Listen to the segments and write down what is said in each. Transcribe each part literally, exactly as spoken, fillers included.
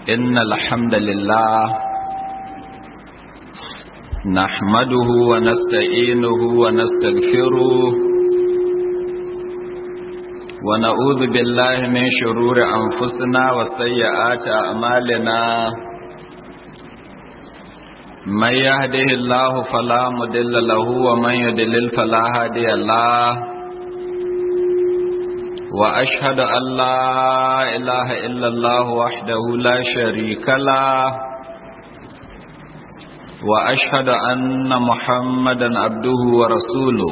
إن الحمد لله نحمده ونستعينه ونستغفره ونعوذ بالله من شرور أنفسنا وسيئات أعمالنا من يهده الله فلا مضل له ومن يضلل فلا هادي له وأشهد أن لا إله إلا الله وحده لا شريك له وأشهد أن محمدا عبده ورسوله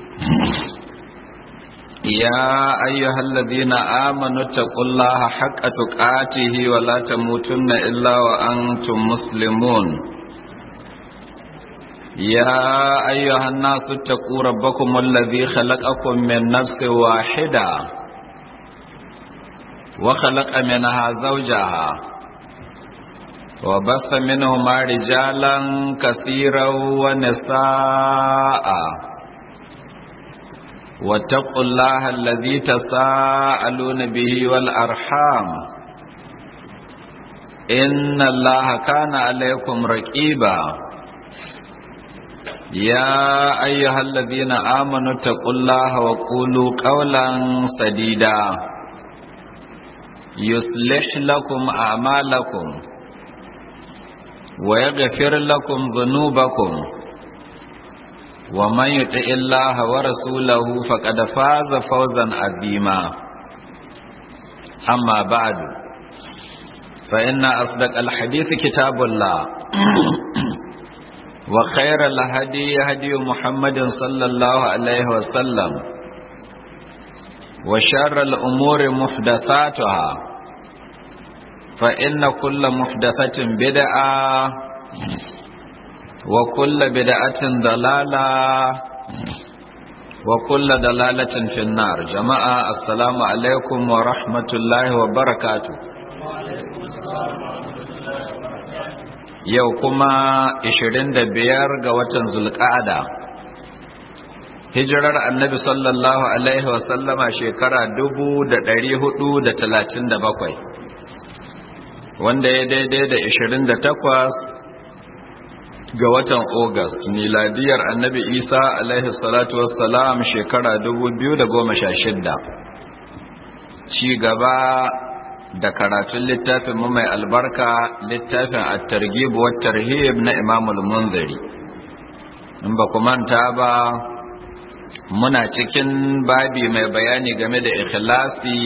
يا أيها الذين آمنوا اتقوا الله حق تقاته ولا تموتن إلا وأنتم مسلمون يا أيها الناس اتقوا ربكم الذي خلقكم من نفس واحدة وخلق منها زوجها وبث منهما رجالا كثيرا ونساء واتقوا الله الذي تساءلون به والأرحام إن الله كان عليكم رقيبا يا أيها الذين آمنوا اتقوا الله وقولوا قولا سديدا يصلح لكم أعمالكم ويغفر لكم ذنوبكم ومن يطع الله ورسوله فقد فاز فوزا عظيما أما بعد فإن أصدق الحديث كتاب الله وخير الهدي هدي محمد صلى الله عليه وسلم وشر الأمور محدثاتها فإن كل محدثة بدعة وكل بدعة ضلالة وكل ضلالة في النار. جماعة السلام عليكم ورحمة الله وبركاته. yau kuma ishirin da biyar ga watan Zulqa'ada hijirar annabi sallallahu alaihi wasallama shekara dubu da ɗari hudu da talatin da bakwai wanda ya daidai da ishirin da takwas ga watan August miladiyar annabi Isa alaihi salatu wassalam shekara dubu biyu da goma sha shidda. Ci gaba da karatun littafin mu mai albarka littafin at-targhib wa tarhib na Imam al-Munziri. In ba ku manta ba muna cikin babi mai bayani game da ikhlasi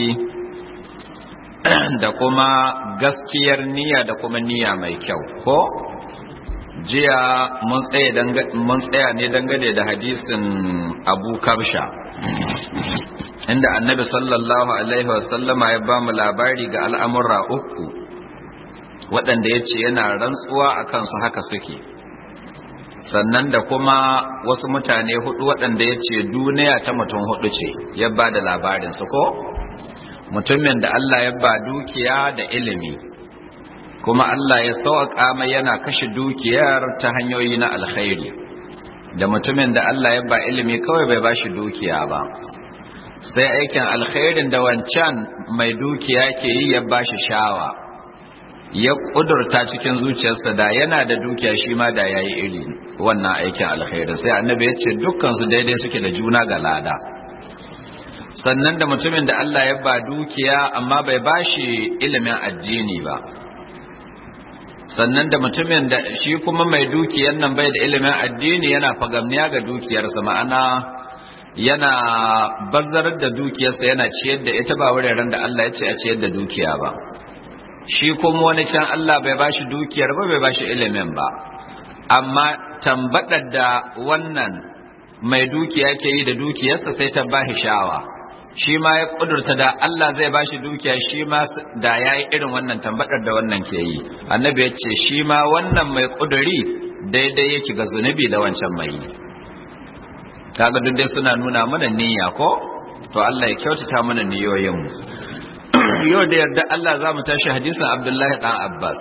da kuma gaskiyar niyya da kuma niyya mai kyau ko jiya mun tsaya mun tsaya ne dangane da hadisin Abu Kabsha inda annabi sallallahu alaihi wasallama ya ba mu labari ga al'amurra uku waɗanda ya ce yana rantsuwa a kansu haka suke sannan da kuma wasu mutane hudu waɗanda ya ce duniya ta mutum hudu ce ya ba da labarinsu ko mutumin da Allah ya ba dukiya da ilimi kuma Allah ya sauƙa mai yana kashe dukiyar ta hanyoyi na alkhairi da mutumin da Allah ya ba ilimi kawai bai ba shi dukiya ba sai aikin alkhairin da wancan mai dukiya ke yi ya ba shi shawa ya kudurta cikin zuciyarsa da yana da dukiya shi ma da yayi iri wannan aikin alkhairi sai annabi ya ce dukkan su daidai suke da juna ga lada sannan da mutumin da Allah ya ba dukiya amma bai ba shi ilimin addini ba sannan da mutumin da shi kuma mai dukiyar nan bai da ilimin addini yana fagamniya ga dukiyarsa ma'ana yana bazzarar da dukiyarsa yana ciyar da ita ba wuraren da Allah ya ce a ciyar da dukiya ba shi kuma wani can Allah bai bashi dukiyar ba bai bashi ilimin ba amma tambadar da wannan mai dukiya ke yi da dukiyarsa sai ta bashi shawa shi ma ya kudurta da Allah zai bashi dukiya shi ma da yayi irin wannan tambadar da wannan ke yi annabi ya ce shi ma wannan mai kuduri daidai yake ga zunubi da wancan mai yi kaga duk dai suna nuna mana niyya ko to Allah ya kyautata mana niyoyin mu yau da yarda Allah za mu tashi hadisin Abdullahi dan Abbas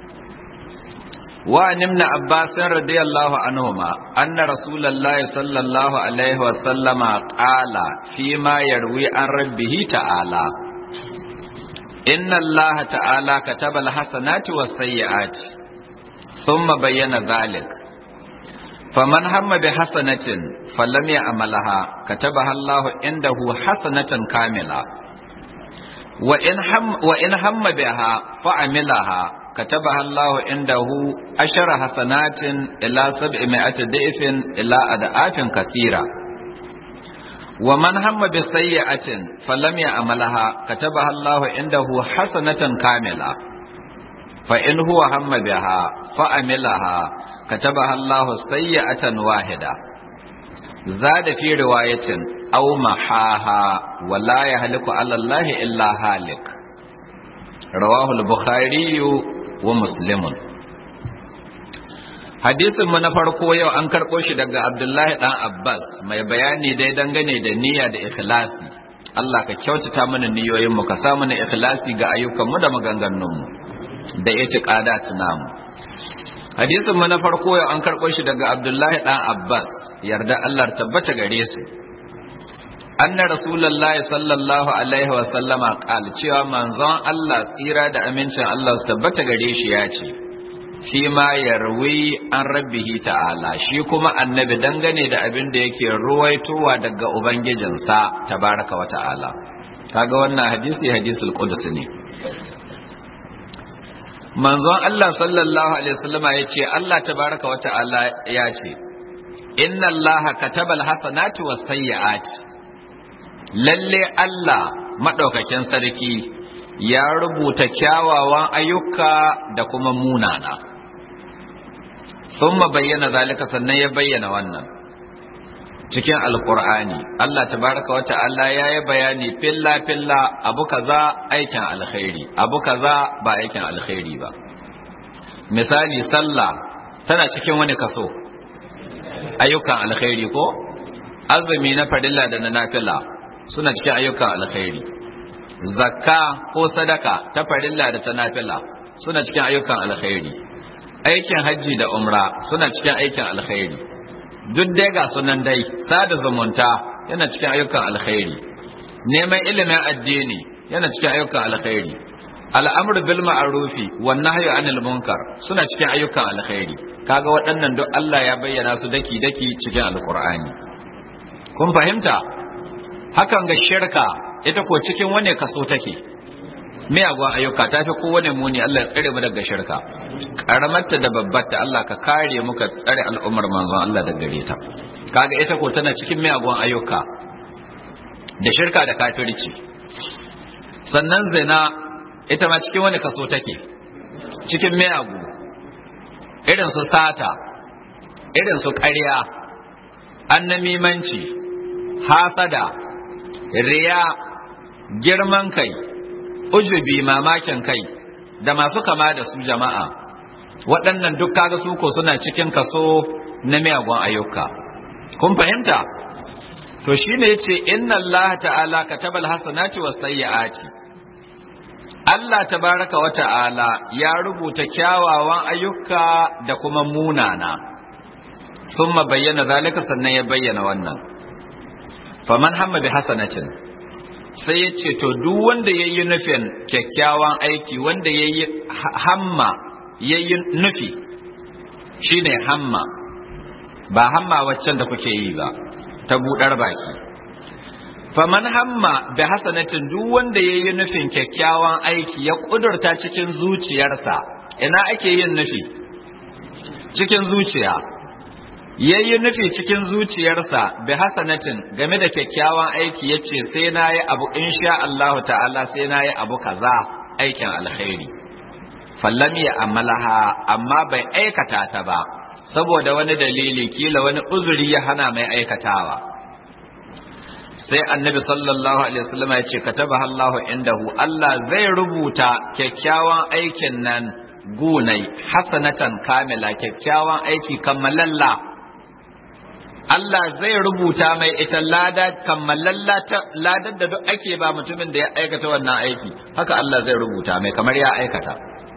wa nimna Abbas radiyallahu anhuma anna rasulullahi sallallahu alaihi wa sallama qala fi ma yarwi an rabbih ta'ala inna Allah ta'ala kataba al-hasanati was-sayyi'ati thumma bayyana dhalik faman hamma bi hasanatin falam ya'malha katabaha Allah indahu hasanatan kamila wa in ham wa in hamma biha fa'amilaha katabaha Allah indahu ashara hasanatin ila sab'imi'ati da'ifin ila ad'afin kathira wa man hamma bi sayyi'atin falam ya'malha katabaha Allah indahu hasanatan kamila fa in huwa hamma biha fa'amilaha katabaha Allah sayyi'atan wahida zada fi riwayatin aw mahaha wa la yahliku 'ala Allah illa halik rawahu al-bukhari wa muslimun. Hadisin mu na farko yau an karɓo shi daga Abdullahi ɗan Abbas mai bayani dai dangane da niyya da ikhlasi. Allah ka kyautata mana niyoyin mu ka sa mana ikhlasi ga ayyukan mu da maganganun mu da itiqadat namu. Hadisin mu na farko yau an karɓo shi daga Abdullahi ɗan Abbas yarda Allah tabbata gare su. Anna Rasulullahi sallallahu alaihi wa sallama qala cewa manzon Allah tsira da amincin Allah su tabbata gare shi ya ce shi ma yarwi an rabbihi ta'ala shi kuma annabi dangane da abin da yake ruwaitowa daga ubangijinsa tabaraka wa ta'ala kaga wannan hadisi hadisul qudus ne manzon Allah sallallahu alaihi wasallama yace Allah tabaraka wa ta'ala ya ce inna Allaha katabal hasanati was sayyiati lalle Allah madaukakin sarki ya rubuta kyawawan ayyuka da kuma munana thumma bayyana zalika sannan ya bayyana wannan cikin alqur'ani Allah tabaraka wa ta'ala yayi bayani filla filla abu kaza aikin alkhairi abu kaza ba aikin alkhairi ba misali sallah tana cikin wani kaso ayyukan alkhairi ko azumi na farilla da na nafila suna cikin ayyukan alkhairi zakka ko sadaka ta farilla da ta nafila suna cikin ayyukan alkhairi aikin hajji da umra suna cikin aikin alkhairi duk dai ga sunan dai sada zumunta yana cikin ayyukan alkhairi neman ilimin addini yana cikin ayyukan alkhairi al'amru bil ma'rufi wan nahyu anil munkar suna cikin ayyukan alkhairi kaga waɗannan duk Allah ya bayyana su daki daki cikin alqur'ani kun fahimta hakan ga shirka ita ko cikin wane kaso take miyagun ayyuka ta fi kowane muni Allah ya tsare mu daga shirka karamarta da babbarta Allah ka kare mu ka tsare al'ummar manzon Allah daga gare ta kaga ita ko tana cikin miyagun ayyuka da shirka da kafirci sannan zina ita ma cikin wani kaso take cikin miyagu irin su sata irin su ƙarya annamimanci hasada riya girman kai ujubi mamakin kai da masu kama da su jama'a waɗannan duk kaga su ko suna cikin kaso na miyagun ayyuka kun fahimta to shine yace inna Allah ta'ala katabal hasanati was sayyiati Allah tabaraka wa ta'ala ya rubuta kyawawan ayyuka da kuma munana thumma bayyana zalika sannan ya bayyana wannan faman hamma bi hasanatin sai ya ce to duk wanda ya yi nufin kyakkyawan aiki wanda ya yi hamma ya yi nufi shi ne hamma ba hamma waccan da kuke yi ba ta buɗar baki faman hamma bi hasanatin duk wanda ya yi nufin kyakkyawan aiki ya ƙudurta cikin zuciyarsa ina ake yin nufi cikin zuciya ya yi nufi cikin zuciyarsa bi hasanatin game da kyakkyawan aiki ya ce sai na yi abu insha Allahu ta'ala sai na yi abu kaza aikin alkhairi fallam ya amalaha amma bai aikata ta ba saboda wani dalili kila wani uzuri ya hana mai aikatawa sai annabi sallallahu alaihi wasallam ya ce kataba Allahu indahu Allah zai rubuta kyakkyawan aikin nan gunai hasanatan kamila kyakkyawan aiki kammalalla Allah zai rubuta mai ita lada kammalalla ladar da duk ake ba mutumin da ya aikata wannan aiki haka Allah zai rubuta mai kamar ya aikata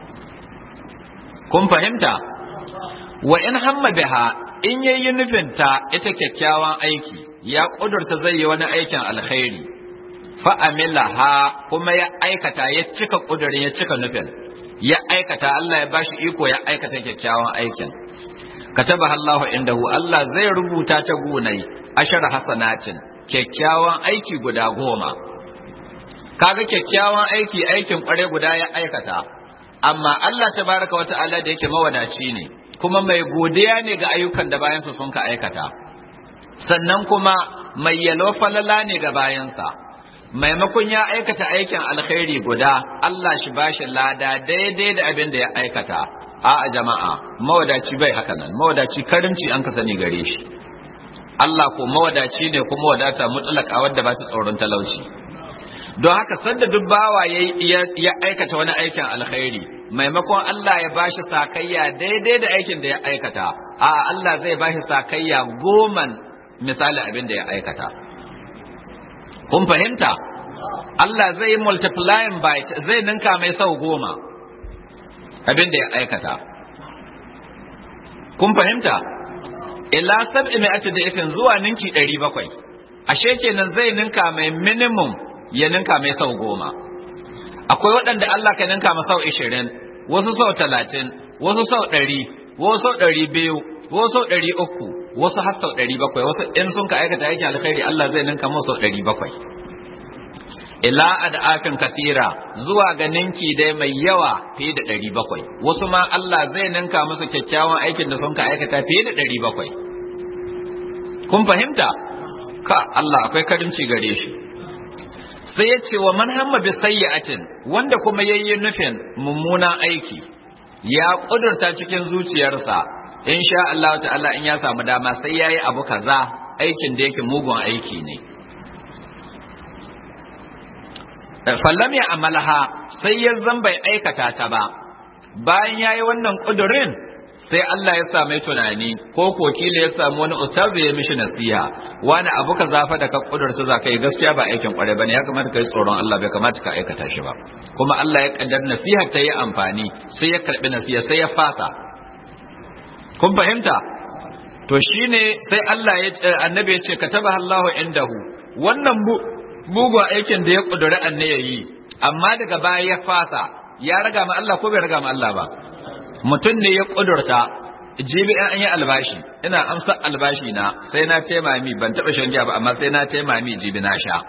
kun fahimta wa in hamma biha in yayi nufin ta ita kyakkyawan aiki ya kudurta zai yi wani aikin alkhairi fa amilaha kuma ya aikata ya cika kudurin ya cika nufin ya aikata Allah ya bashi iko ya aikata kyakkyawan aikin kataba Allahu indahu Allah zai rubuta ta gunai ashar hasanatin kyakkyawan aiki guda goma kaga kyakkyawan aiki aikin kware guda ya aikata amma Allah tabaraka wa ta'ala da yake mawadaci ne kuma mai godiya ne ga ayyukan da bayansa sun ka aikata sannan kuma mai yalo falala ne ga bayansa maimakon ya aikata aikin alkhairi guda Allah shi bashi lada daidai da abin da ya aikata a jama'a mawadaci bai haka nan mawadaci karimci an ka sani gare shi Allah ko mawadaci ne kuma wadata mutlaka wadda ba ta tsoron talauci don haka sanda duk bawa ya aikata wani aikin alkhairi maimakon Allah ya bashi sakayya daidai da aikin da ya aikata a Allah zai bashi sakayya goman misali abin da ya aikata kun fahimta Allah zai multiplying by zai ninka mai sau goma abin da ya aikata kun fahimta ila sab'i mi'ati da ifin zuwa ninki ɗari bakwai ashe kenan zai ninka mai minimum ya ninka mai sau goma akwai waɗanda Allah ka ninka ma sau ishirin wasu sau talatin wasu sau ɗari wasu sau ɗari biyu wasu sau ɗari uku wasu har sau ɗari bakwai wasu in sun ka aikata aikin alkhairi Allah zai ninka mu sau ɗari bakwai ila ad'afin kasira zuwa ga ninki dai mai yawa fiye da ɗari bakwai wasu ma Allah zai ninka musu kyakkyawan aikin da sun ka aikata fiye da ɗari bakwai kun fahimta ka Allah akwai karimci gare shi sai ya ce wa man hamma bi sayyi'atin wanda kuma yayi nufin mummunan aiki ya kudurta cikin zuciyarsa insha Allah ta'ala in ya samu dama sai yayi abu kaza aikin da yake mugun aiki ne fallam ya amalaha sai ya bai aikata ta ba bayan yayi wannan kudurin sai Allah ya sa mai tunani ko kokila ya samu wani ustazu ya mishi nasiha wani abu ka zafa da ka kudurta za ka yi gaskiya ba aikin kware bane ya kamata ka yi tsoron Allah bai kamata ka aikata shi ba kuma Allah ya kaddar nasiha ta yi amfani sai ya karbi nasiha sai ya fasa kun fahimta to shine sai Allah ya annabi ya ce kataba Allahu indahu wannan bugun aikin da ya kudura anne yayi amma daga baya ya fasa ya raga ma Allah ko bai raga ma Allah ba mutum ne ya kudurta jibi an yi albashi ina amsa albashi na sai na taimami ban taba shan giya ba amma sai na taimami jibi na sha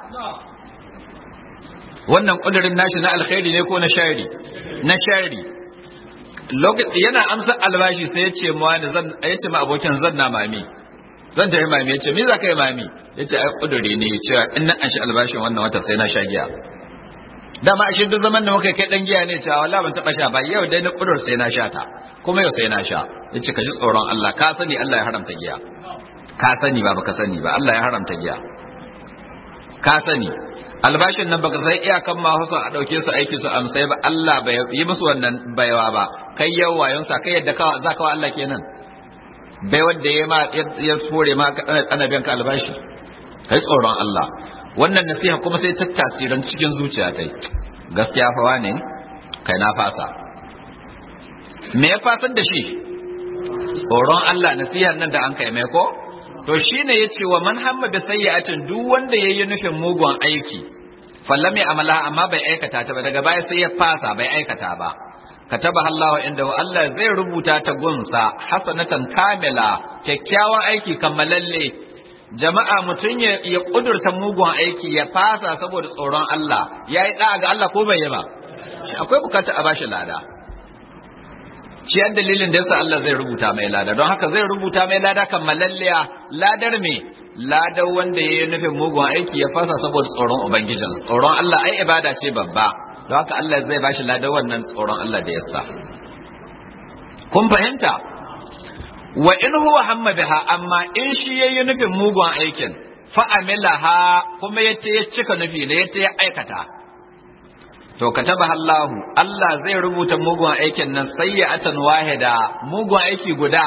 wannan kudurin nashi na alkhairi ne ko na shari na shari lokaci yana amsa albashi sai ya ce mu wani zan ya ce ma abokin zan na mami zan tayi mami ya ce me za ka yi mami ya ce ai kuduri ne cewa in na an shi albashin wannan wata sai na sha giya dama a duk zaman da muka kai dan giya ne cewa wallahi ban taba sha ba yau dai na kudur sai na sha ta kuma yau sai na sha yace ka ji tsoron Allah ka sani Allah ya haramta giya ka sani ba baka sani ba Allah ya haramta giya ka sani albashin nan baka sai iyakan ma husa a dauke su aiki su amsai ba Allah bai yi musu wannan baiwa ba kai yau wayon sa kai yadda ka zaka wa Allah kenan bai wanda ya ma ya tsore ma ana biyan ka albashi kai tsoron Allah wannan nasiha kuma sai ta tasirin cikin zuciya ta yi gaskiya fa wane kai na fasa me ya fasar da shi tsoron Allah nasihar nan da an kai mai ko to shine yace wa man hamma bi sayyi'atin duk wanda yayi nufin mugun aiki fallam ya amala amma bai aikata ta ba daga baya sai ya fasa bai aikata ba kataba Allahu inda Allah zai rubuta ta gunsa hasanatan kamila kyakkyawan aiki kammalalle jama'a mutum ya kudurta mugun aiki ya fasa saboda tsoron Allah ya yi ɗa'a ga Allah ko bai yi ba akwai bukata a bashi lada shi yan dalilin da yasa Allah zai rubuta mai lada don haka zai rubuta mai lada kan malalliya ladar me ladar wanda ya yi nufin mugun aiki ya fasa saboda tsoron ubangijin tsoron Allah ai ibada ce babba don haka Allah zai bashi ladar wannan tsoron Allah da yasa kun fahimta wa in huwa hamma biha amma in shi yayi nufin mugun aikin fa amilaha kuma yace ya cika nufi ne yace ya aikata to kataba Allahu Allah zai rubuta mugun aikin nan sayyatan wahida mugun aiki guda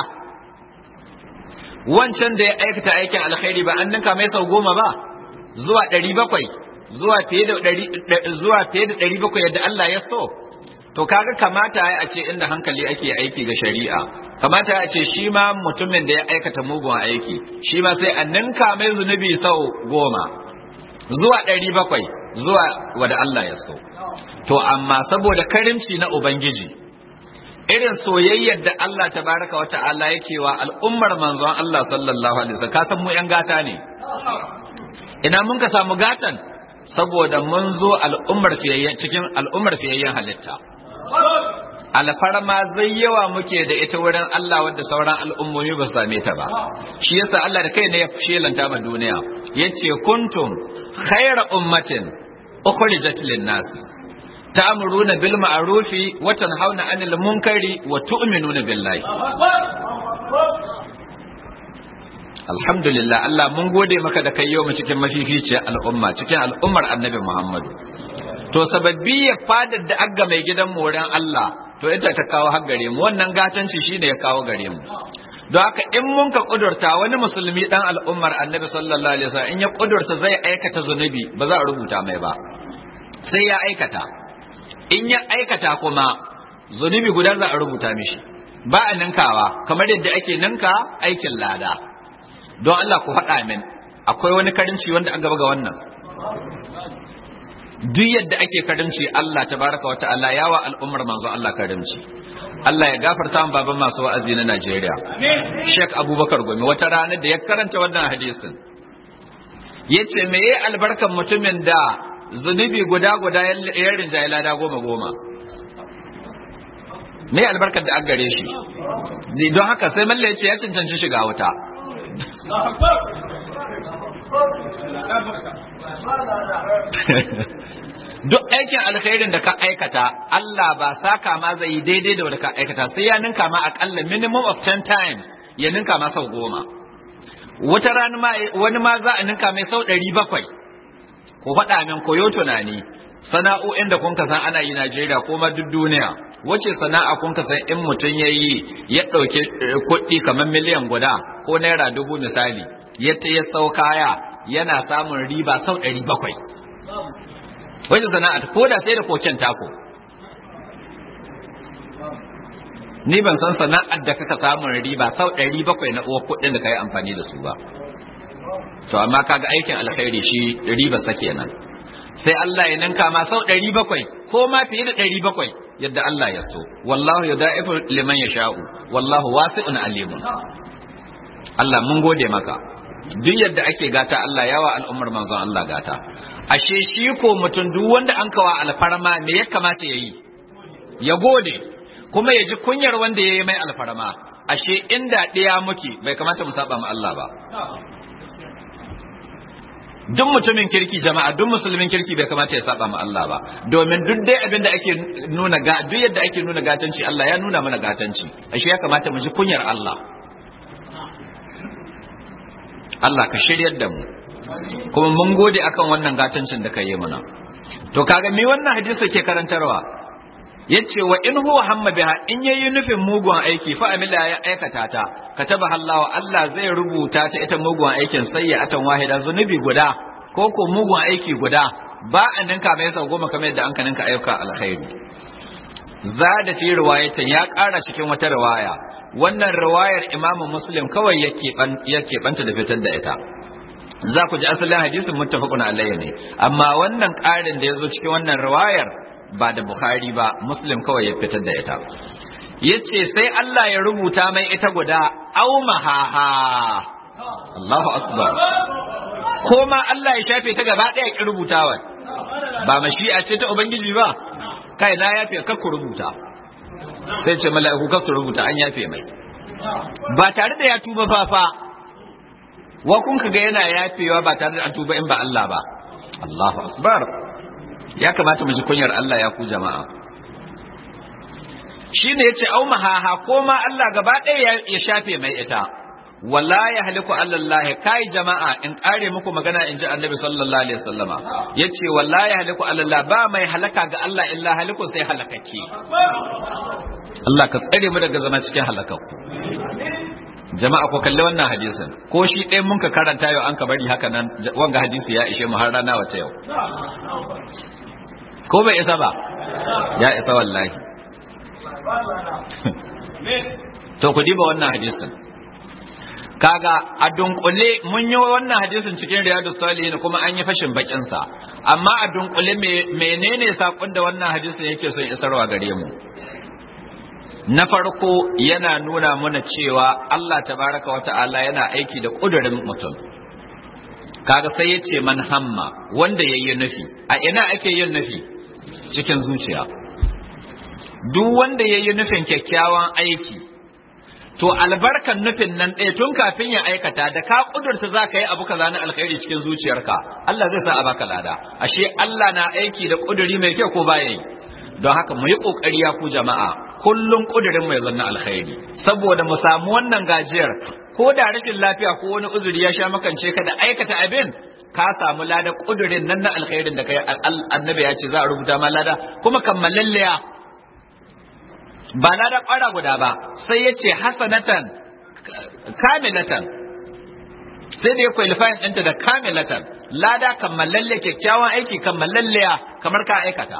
wancan da ya aikata aikin alkhairi ba an ninka mai sau goma ba zuwa ɗari bakwai zuwa fiye da ɗari zuwa fiye da ɗari bakwai yadda Allah ya so to kaga kamata ya a ce inda hankali ake aiki ga shari'a kamata a ce shi ma mutumin da ya aikata mugun aiki shi ma sai a ninka mai zunubi sau goma zuwa ɗari bakwai zuwa wanda Allah ya so to amma saboda karimci na ubangiji irin soyayyar da Allah tabaraka wa ta'ala yake wa al'ummar manzon Allah sallallahu alaihi wasallam ka san mu yan gata ne ina mun ka samu gatan saboda mun zo al'ummar fiyayyen cikin al'ummar fiyayyen halitta alfarma zai yawa muke da ita wurin Allah wadda sauran al'ummomi ba su same ta ba shi yasa Allah da kai ne ya shelanta ma duniya yace kuntum khayra ummatin ukhrijat lin-nas ta'muruna bil ma'rufi wa tanhauna 'anil munkari wa tu'minuna billahi alhamdulillah Allah mun gode maka da kai yau mu cikin mafificiyar al'umma cikin al'ummar annabi Muhammadu to sababbi ya fadar da agga mai gidan mu wurin Allah to ita ta kawo har gare mu wannan gatanci shine ya kawo gare mu don haka in mun ka kudurta wani musulmi dan al'ummar annabi sallallahu alaihi wasallam in ya kudurta zai aikata zunubi ba za a rubuta mai ba sai ya aikata in ya aikata kuma zunubi guda za a rubuta mishi ba a ninkawa kamar yadda ake ninka aikin lada don Allah ku faɗa min akwai wani karimci wanda an gaba ga wannan duk yadda ake karimci Allah tabaraka wa ta'ala yawa al'ummar manzo Allah karimci Allah ya gafarta min baban masu wa'azi na Najeriya Sheikh Abubakar Gumi wata rana da ya karanta wannan hadisin yace me yayi albarkan mutumin da zunubi guda guda ya rinjaye lada goma goma me albarkar da an gare shi don haka sai malla yace ya cancanci shiga wuta duk aikin alkhairin da ka aikata Allah ba saka ma zai daidai da wanda ka aikata sai ya ninka ma akalla minimum of ten times ya ninka ma sau goma wata rana ma wani ma za a ninka mai sau ɗari bakwai ko faɗa min koyo tunani sana'o'in da kun san ana yi Najeriya ko ma duk duniya wace sana'a kun san in mutum ya yi ya ɗauki kuɗi kamar miliyan guda ko naira dubu misali yadda ya sau kaya yana samun riba sau ɗari bakwai wace sana'a ko da sai da koken tako ni ban san sana'ar da kaka samun riba sau ɗari bakwai na uwa kuɗin da ka yi amfani da su ba to amma kaga aikin alkhairi shi riba sa kenan sai Allah ya ninka ma sau ɗari bakwai ko ma fiye da ɗari bakwai yadda Allah ya so wallahu yudaifu liman yasha'u wallahu wasi'un alimun Allah mun gode maka duk yadda ake gata Allah yawa al'ummar manzon Allah gata ashe shi ko mutum duk wanda an kawa alfarma me ya kamata yayi ya gode kuma ya ji kunyar wanda yayi mai alfarma ashe inda ɗaya muke bai kamata mu saba ma Allah ba duk mutumin kirki jama'a duk musulmin kirki bai kamata ya saba ma Allah ba domin duk dai abin da ake nuna ga duk yadda ake nuna gatanci Allah ya nuna mana gatanci ashe ya kamata mu ji kunyar Allah Allah ka shiryar da mu kuma mun gode akan wannan gatancin da ka yi mana to kaga me wannan hadisi ke karantarwa yace wa in huwa hamma biha in yayi nufin mugun aiki fa amila ya aikata ta kataba Allah Allah zai rubuta ta ita mugun aikin sayyatan wahida zunubi guda ko ko mugun aiki guda ba an ninka mai sau goma kamar yadda an ka ninka ayyuka alkhairi zada fi riwayatin ya ƙara cikin wata riwaya wannan riwayar Imam Muslim kawai yake ban yake banta da fitar da ita za ku ji asalin hadisin muttafaqun alayhi ne amma wannan ƙarin da yazo cikin wannan riwayar ba da Bukhari ba Muslim kawai ya fitar da ita yace sai Allah ya rubuta mai ita guda au mahaha Allahu akbar ko ma Allah ya shafe ta gaba daya ki rubutawa ba mashi'a ce ta ubangiji ba kai na yafe kar ku rubuta sai ce mala'iku kar su rubuta an yafe mai ba tare da ya tuba fa fa wa kun kaga yana yafewa ba tare da an tuba in ba Allah ba Allahu akbar ya kamata mu ji kunyar Allah ya ku jama'a shine yace au mahaha ko ma Allah gaba ɗaya ya shafe mai ita wala ya haliku Allah kai jama'a in kare muku magana in ji Annabi sallallahu alaihi wasallama yace wala ya haliku Allah ba mai halaka ga Allah illa halikun sai halakake Allah ka tsare mu daga zama cikin halakakku jama'a ko kalli wannan hadisin ko shi ɗaya mun ka karanta yau an ka bari haka nan wanga hadisi ya ishe mu har rana wata yau ko bai isa ba ya isa wallahi to ku diba wannan hadisin kaga a dunkule mun yi wannan hadisin cikin riyadus salihin kuma an yi fashin bakin sa amma a dunkule menene sakon da wannan hadisin yake son isarwa gare mu na farko yana nuna mana cewa Allah tabaraka wa ta'ala yana aiki da kudurin mutum kaga sai yace man hamma wanda yayi nufi a ina ake yin nufi cikin zuciya duk wanda yayi nufin kyakkyawan aiki to albarkan nufin nan ɗaya tun kafin ya aikata da ka kudurta za ka yi abu kaza na alkhairi cikin zuciyarka Allah zai sa a baka lada ashe Allah na aiki da kuduri mai kyau ko baya yi don haka mu yi kokari ya ku jama'a kullum kudurin mai zanna alkhairi saboda mu samu wannan gajiyar ko da rashin lafiya ko wani uzuri ya sha makance ka da aikata abin ka samu lada kudurin nan na alkhairin da kai annabi ya ce za a rubuta ma lada kuma kammalalliya ba lada ƙwara guda ba sai ya ce hasanatan kamilatan sai da ya kwalifayin ɗinta da kamilatan lada kammalalle kyakkyawan aiki kammalalliya kamar ka aikata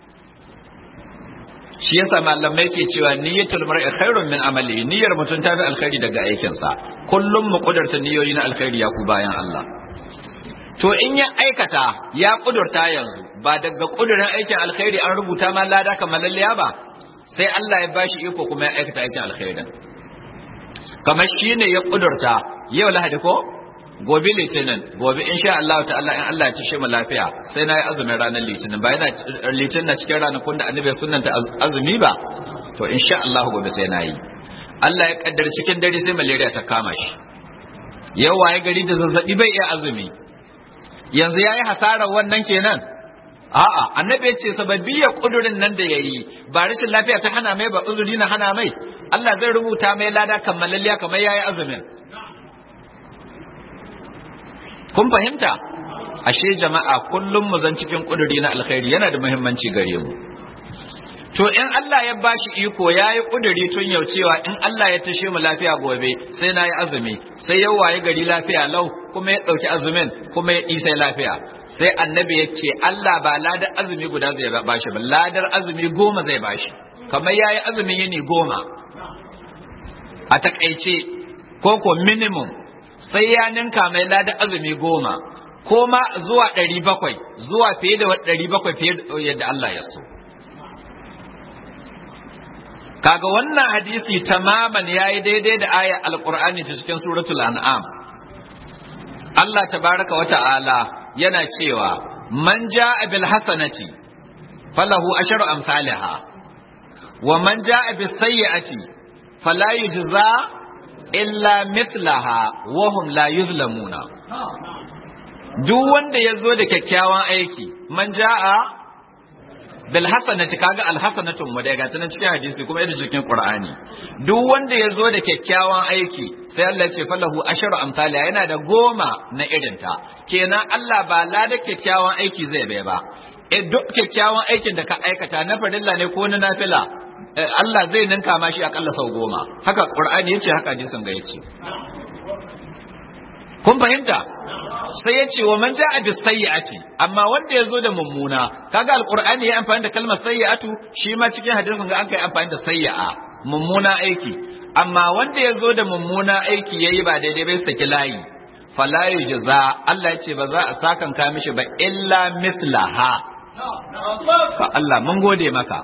shi yasa malamai ke cewa niyyatul mar'i khairun min amali niyyar mutum ta fi alkhairi daga aikinsa kullum mu kudurta niyoyi na alkhairi ya ku bayan Allah to in ya aikata ya kudurta yanzu ba daga kudurin aikin alkhairi an rubuta ma lada kammalalliya ba sai Allah ya bashi iko kuma ya aikata aikin alkhairin kamar shine ya kudurta yau lahadi ko gobe litinin gobe insha Allah ta'ala in Allah ya cishe mu lafiya sai na yi azumin ranar litinin ba yana litinin na cikin ranakun da annabi sunnanta azumi ba to insha Allah gobe sai na yi Allah ya kaddara cikin dare sai malaria ta kama shi yau waye gari da zazzabi bai iya azumi yanzu yayi hasarar wannan kenan a'a annabi ya ce sababiyar kudurin nan da yayi ba rashin lafiya ta hana mai ba uzuri na hana mai Allah zai rubuta mai lada kammalalliya kamar yayi azumin kun fahimta ashe jama'a kullum mu zan cikin kuduri na alkhairi yana da muhimmanci gare mu to in Allah ya bashi iko yayi kuduri tun yau cewa in Allah ya tashe mu lafiya gobe sai nayi azumi sai yau waye gari lafiya lau kuma ya dauki azumin kuma ya yi sai lafiya sai annabi ya ce Allah ba ladar azumi guda zai bashi ba ladar azumi goma zai bashi kamar yayi azumi yini goma a takaice ko ko minimum sai ya ninka mai ladar azumi goma ko ma zuwa ɗari bakwai zuwa fiye da ɗari bakwai fiye da yadda Allah ya so kaga wannan hadisi tamaman yayi daidai da ayar alqur'ani ta cikin suratul an'am Allah tabaraka wa ta'ala yana cewa man jaa bil hasanati falahu asharu amsalha wa man jaa bis sayyi'ati fala yujza illa mithlaha wa hum la yuzlamuna duk wanda yazo da kyakkyawan aiki man jaa bil hasanati kaga al hasanatun mu daga tunan cikin hadisi kuma yadda cikin qur'ani duk wanda yazo da kyakkyawan aiki sai Allah ya ce falahu asharu amsalha yana da goma na irinta kenan Allah ba la da kyakkyawan aiki zai bai ba eh duk kyakkyawan aikin da ka aikata na farilla ne ko na nafila Allah zai ninka ma shi akalla sau goma haka qur'ani yace haka hadisin ga yace kun fahimta sai ya ce wa man ja'a bis sayyi'ati amma wanda yazo da mummuna kaga alqur'ani ya amfani da kalmar sayyi'atu shi ma cikin hadisin ga an kai amfani da sayyi'a mummuna aiki amma wanda yazo da mummuna aiki yayi ba daidai bai saki layi fala yujza Allah ya ce ba za a sakan ka mishi ba illa mislaha ka Allah mun gode maka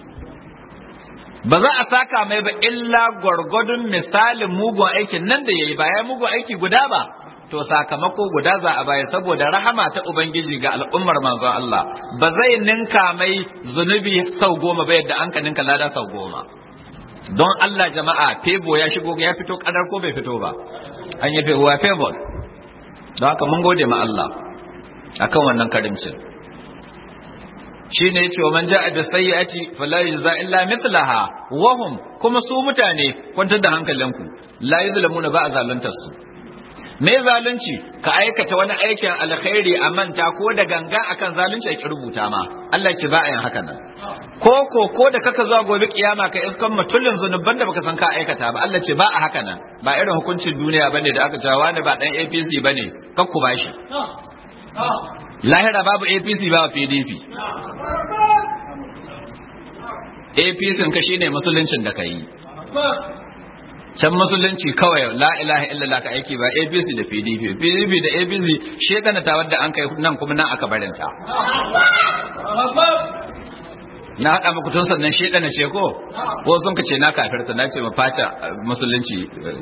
ba za a saka mai ba illa gwargwadon misalin mugun aikin nan da yayi ba ya mugun aiki guda ba to sakamako guda za a baya saboda rahama ta ubangiji ga al'ummar manzon Allah ba zai ninka mai zunubi sau goma ba yadda an ka ninka lada sau goma don Allah jama'a febo ya shigo ya fito kadar ko bai fito ba an yi febo ya febo don haka mun gode ma Allah akan wannan karimcin shine yace wa man ja'a bi sayyi'ati fala yujza illa mithlaha wa hum kuma su mutane kwantar da hankalinku la yuzlamuna ba azaluntar su me zalunci ka aikata wani aikin alkhairi a manta ko da ganga akan zalunci ake rubuta ma Allah ce ba a yin haka nan ko ko ko da kaka zuwa gobe kiyama ka iskan mutullin zunuban da baka san ka aikata ba Allah ce ba a haka nan ba irin hukuncin duniya bane da aka cewa wani ba dan A P C bane kakku bashi lahira babu A P C babu P D P A P C ka shine musuluncin da kai can musulunci kawai la ilaha illallah ka aiki ba A B C da P D P P D P da A B C shekana ta wadda an kai nan kuma nan aka barinta na haɗa muku tun sannan shekana ce ko ko sun ka ce na kafirta na ce ma fata musulunci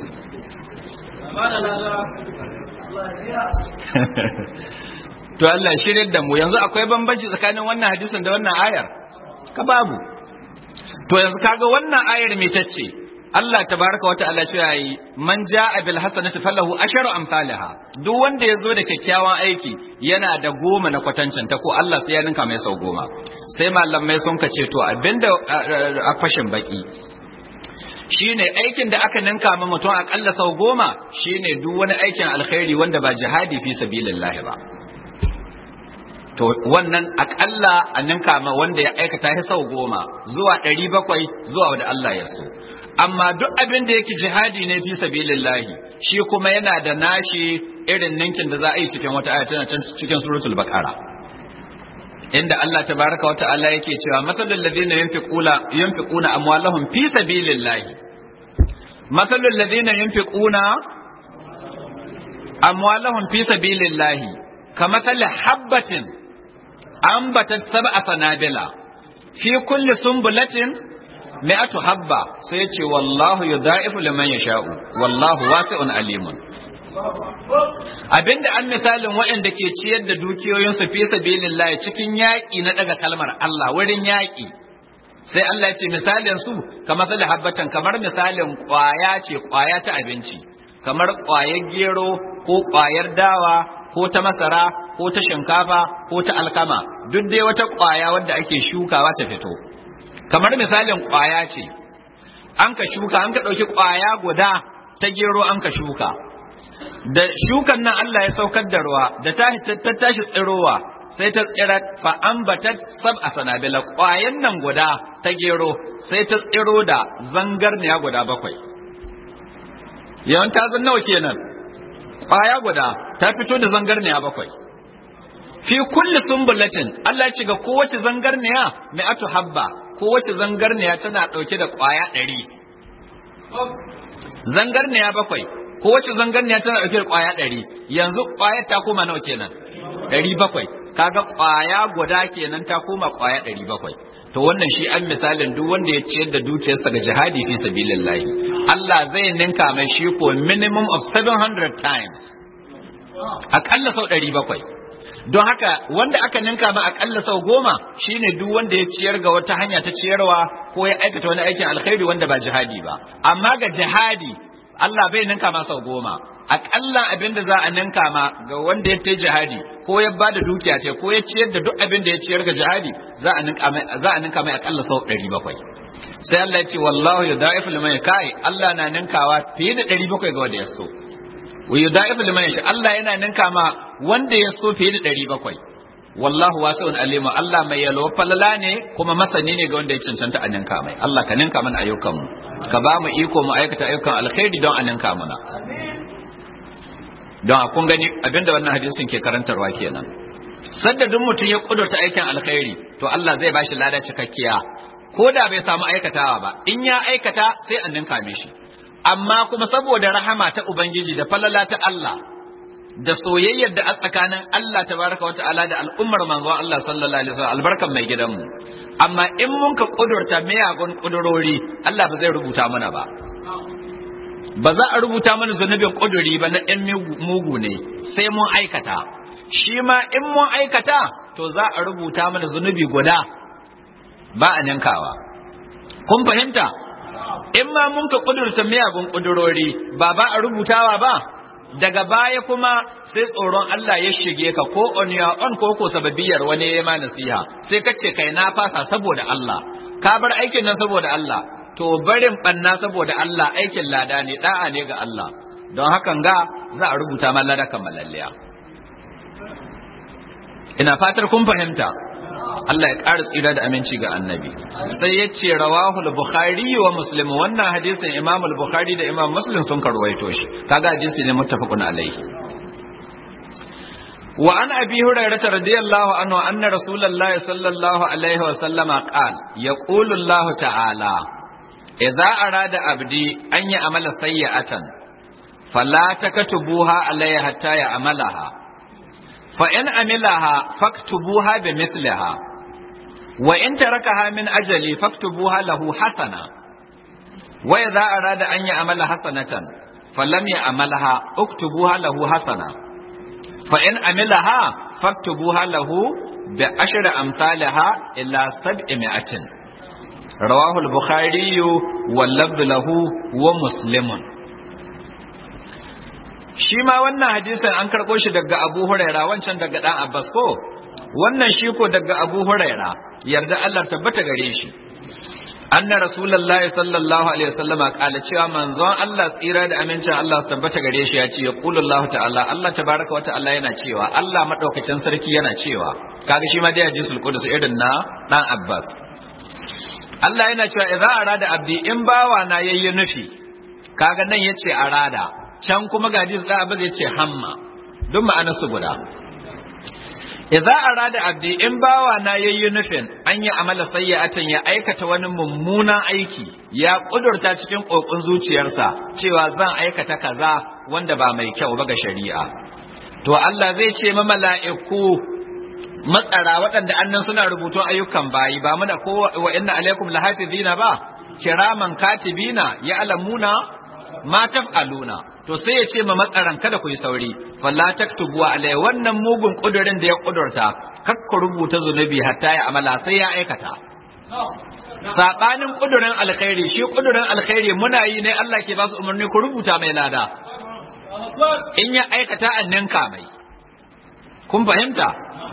to Allah shirin da mu yanzu akwai bambanci tsakanin wannan hadisin da wannan ayar ka babu to yanzu kaga wannan ayar me tace Allah tabaraka wa ta'ala cewa yi man jaa bil hasanati falahu asharu amsalha duk wanda yazo da kyakkyawan aiki yana da goma na kwatancin ta ko Allah sai ya ninka mai sau goma sai malamai sun kace to abinda a fashin baki shine aikin da aka ninka ma mutum akalla sau goma shine duk wani aikin alkhairi wanda ba jihadi fi sabilillah ba to wannan akalla a ninka ma wanda ya aikata shi sau goma zuwa ɗari bakwai zuwa wanda Allah ya so amma duk abin da yake jihadi ne fi sabilillahi shi kuma yana da nashi irin ninkin da za a yi cikin wata aya tana cikin suratul baqara inda Allah tabaraka wa ta'ala yake cewa matalul ladina yunfiquna yunfiquna amwalahum fi sabilillahi matalul ladina yunfiquna amwalahum fi sabilillahi kamathali habbatin ambatat sab'a sanabila fi kulli sumbulatin mi'atu habba sai yace wallahu yudaifu liman yasha'u wallahu wasi'un alimun abinda an misalin waɗanda ke ciyar da dukiyoyinsu fi sabilillah cikin yaƙi na daga kalmar Allah wurin yaƙi sai Allah ya ce misalin su kamar sal habbatan kamar misalin ƙwaya ce ƙwaya ta abinci kamar ƙwayar gero ko ƙwayar dawa ko ta masara ko ta shinkafa ko ta alkama duk dai wata ƙwaya wadda ake shukawa ta fito kamar misalin ƙwaya ce an ka shuka an ka ɗauki ƙwaya guda ta gero an ka shuka da shukan nan Allah ya saukar da ruwa da ta tashi tsirowa sai ta tsira fa ambatat sab'a sanabila ƙwayan nan guda ta gero sai ta tsiro da zangarniya guda bakwai yawan ta zan nawa kenan ƙwaya guda ta fito da zangarniya bakwai fi kulli sumbulatin Allah ya ce ga kowace zangarniya mai atu habba kowace zangarniya tana ɗauke da ƙwaya ɗari zangarniya bakwai kowace zangarniya tana ɗauke da ƙwaya ɗari yanzu ƙwayar ta koma nawa kenan ɗari bakwai kaga ƙwaya guda kenan ta koma ƙwaya ɗari bakwai to wannan shi an misalin duk wanda ya ciyar da dukiyarsa ga jihadi fi sabilillahi Allah zai ninka mai shi ko minimum of seven hundred times aƙalla sau ɗari bakwai don haka wanda aka ninka ma aƙalla sau goma shine duk wanda ya ciyar ga wata hanya ta ciyarwa ko ya aikata wani aikin alkhairi wanda ba jihadi ba amma ga jihadi Allah bai ninka ma sau goma aƙalla abin da za a ninka ma ga wanda ya ta jihadi ko ya ba da dukiya ce ko ya ciyar da duk abin da ya ciyar ga jihadi za a ninka mai za a ninka mai aƙalla sau ɗari bakwai sai Allah ya ce wallahu yudaifu liman kai Allah na ninkawa fiye da ɗari bakwai ga wanda ya so wa yudaifu liman yasha Allah yana ninka ma wanda ya so fiye da ɗari bakwai wallahu wasi'un alima Allah mai yalwa falala ne kuma masani ne ga wanda ya cancanta a ninka mai Allah ka ninka mana ayyukan mu ka ba mu iko mu aikata ayyukan alkhairi don a ninka mana don a kun gani abinda wannan hadisin ke karantarwa kenan sadda duk mutum ya kudurta aikin alkhairi to Allah zai bashi lada cikakkiya ko da bai samu aikatawa ba in ya aikata sai an ninka mishi amma kuma saboda rahama ta ubangiji da falala ta Allah da soyayyar da a tsakanin Allah tabaraka wa ta'ala da al'ummar manzon Allah sallallahu alaihi wasallam albarkan mai gidanmu amma in mun ka kudurta miyagun kudurori Allah ba zai rubuta mana ba ba za a rubuta mana zunubin kuduri ba na ɗan mugu ne sai mun aikata shi ma in mun aikata to za a rubuta mana zunubi guda ba a ninkawa kun fahimta in ma mun ka kudurta miyagun kudurori ba ba a rubutawa ba daga baya kuma sai tsoron Allah ya shige ka ko on your own ko ko sababiyar wani ya ma nasiha sai ka ce kai na fasa saboda Allah ka bar aikin nan saboda Allah to barin banna saboda Allah aikin lada ne da'a ne ga Allah don hakan ga za a rubuta ma lada kamalalliya ina fatar kun fahimta Allah ya ƙara tsira da aminci ga annabi sai ya ce rawahul bukhari wa muslim wannan hadisin imam al-bukhari da imam muslim sun karwaito shi kaga hadisi ne muttafaqun alaihi wa an abi hurairah radiyallahu anhu anna rasulullahi sallallahu alaihi wa sallama qala yaqulu Allah ta'ala idza arada abdi an ya amala sayyi'atan fala taktubuha alayya hatta ya amalaha fa in amilaha faktubuha bimithliha wa in tarakaha min ajali faktubuha lahu hasana wa idza arada an ya amala hasanatan falam ya amalaha uktubuha lahu hasana fa in amilaha faktubuha lahu bi ashri amsalha ila sab'i mi'atin rawahu al-bukhari wal lafdh lahu wa muslimun. Shi ma wannan hadisin an karɓo shi daga Abu Huraira, wancan daga ɗan Abbas ko? Wannan shi ko daga Abu Huraira, yarda Allah tabbata gare shi. Anna Rasulullahi sallallahu alaihi wasallama kala cewa manzon Allah tsira da amincin Allah su tabbata gare shi ya ce ya qulu Allah ta'ala, Allah tabaraka wa ta'ala yana cewa, Allah madaukakin sarki yana cewa, kaga shi ma dai hadisul qudus irin na ɗan Abbas. Allah yana cewa idza arada abdi in bawa na yayi nufi, kaga nan yace arada, can kuma ga hadis da Abbas yace hamma, duk ma'anar su guda. Idza arada abdi in bawa na yayi nufin an yi amala sayyi'atan ya aikata wani mummunan aiki, ya kudurta cikin kokon zuciyarsa cewa zan aikata kaza wanda ba mai kyau ba ga shari'a. To Allah zai ce ma mala'iku matsara waɗanda annan suna rubutun ayyukan bayi, ba mu da ko wa inna alaikum lahafizina ba, kiraman katibina ya alamuna ma taf'aluna. To sai ya ce ma matsaran kada ku yi sauri, falla taktubu alai, wannan mugun kudurin da ya kudurta kar ku rubuta zunubi hatta ya amala, sai ya aikata. Sabanin kudurin alkhairi, shi kudurin alkhairi muna yi ne Allah ke ba su umarni ku rubuta mai lada, in ya aikata an ninka mai. Kun fahimta?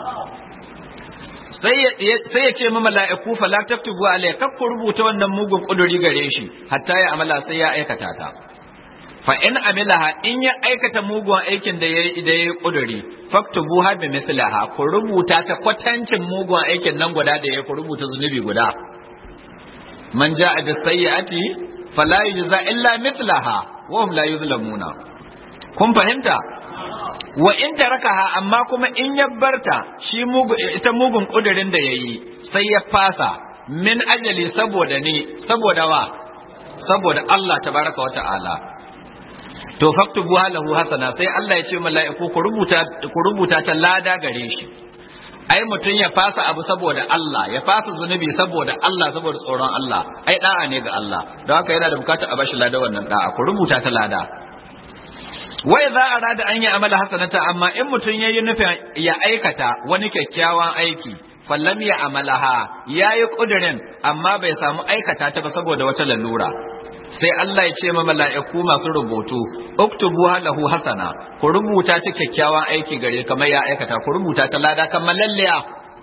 sai ya ce ma mala'iku fala taktubu alai, kar ku rubuta wannan mugun kuduri gare shi hatta ya amala, sai ya aikata ta. Fa in amilaha, in ya aikata mugun aikin da yayi da yayi kuduri, faktubuha bi mithlaha, ku rubuta ta kwatancin mugun aikin nan guda da yayi, ku rubuta zunubi guda. Man ja'a bis sayyi'ati fala yujza illa mithlaha wa hum la yuzlamuna. Kun fahimta? Wa in tarakaha, amma kuma in ya barta shi mugu ita mugun kudirin da yayi sai ya fasa, min ajali saboda ni, saboda wa? Saboda Allah tabaraka wa ta'ala. To faktubuha lahu hasana, sai Allah ya ce mala'iku ku rubuta ku rubuta ta lada gare shi. Ai mutun ya fasa abu saboda Allah, ya fasa zunubi saboda Allah, saboda tsoron Allah, ai da'a ne ga Allah, don haka yana da bukatar a bashi lada wannan da'a, ku rubuta ta lada. Wai za a rada an yi amala hasanata, amma in mutun yayi nufin ya aikata wani kyakkyawan aiki, fallam ya amalaha, yayi kudirin amma bai samu aikata ta ba saboda wata lalura, sai Allah ya ce ma mala'iku masu rubutu, uktubuha lahu hasana, ku rubuta ta kyakkyawan aiki gare kamar ya aikata, ku rubuta ta lada kamar lalliya.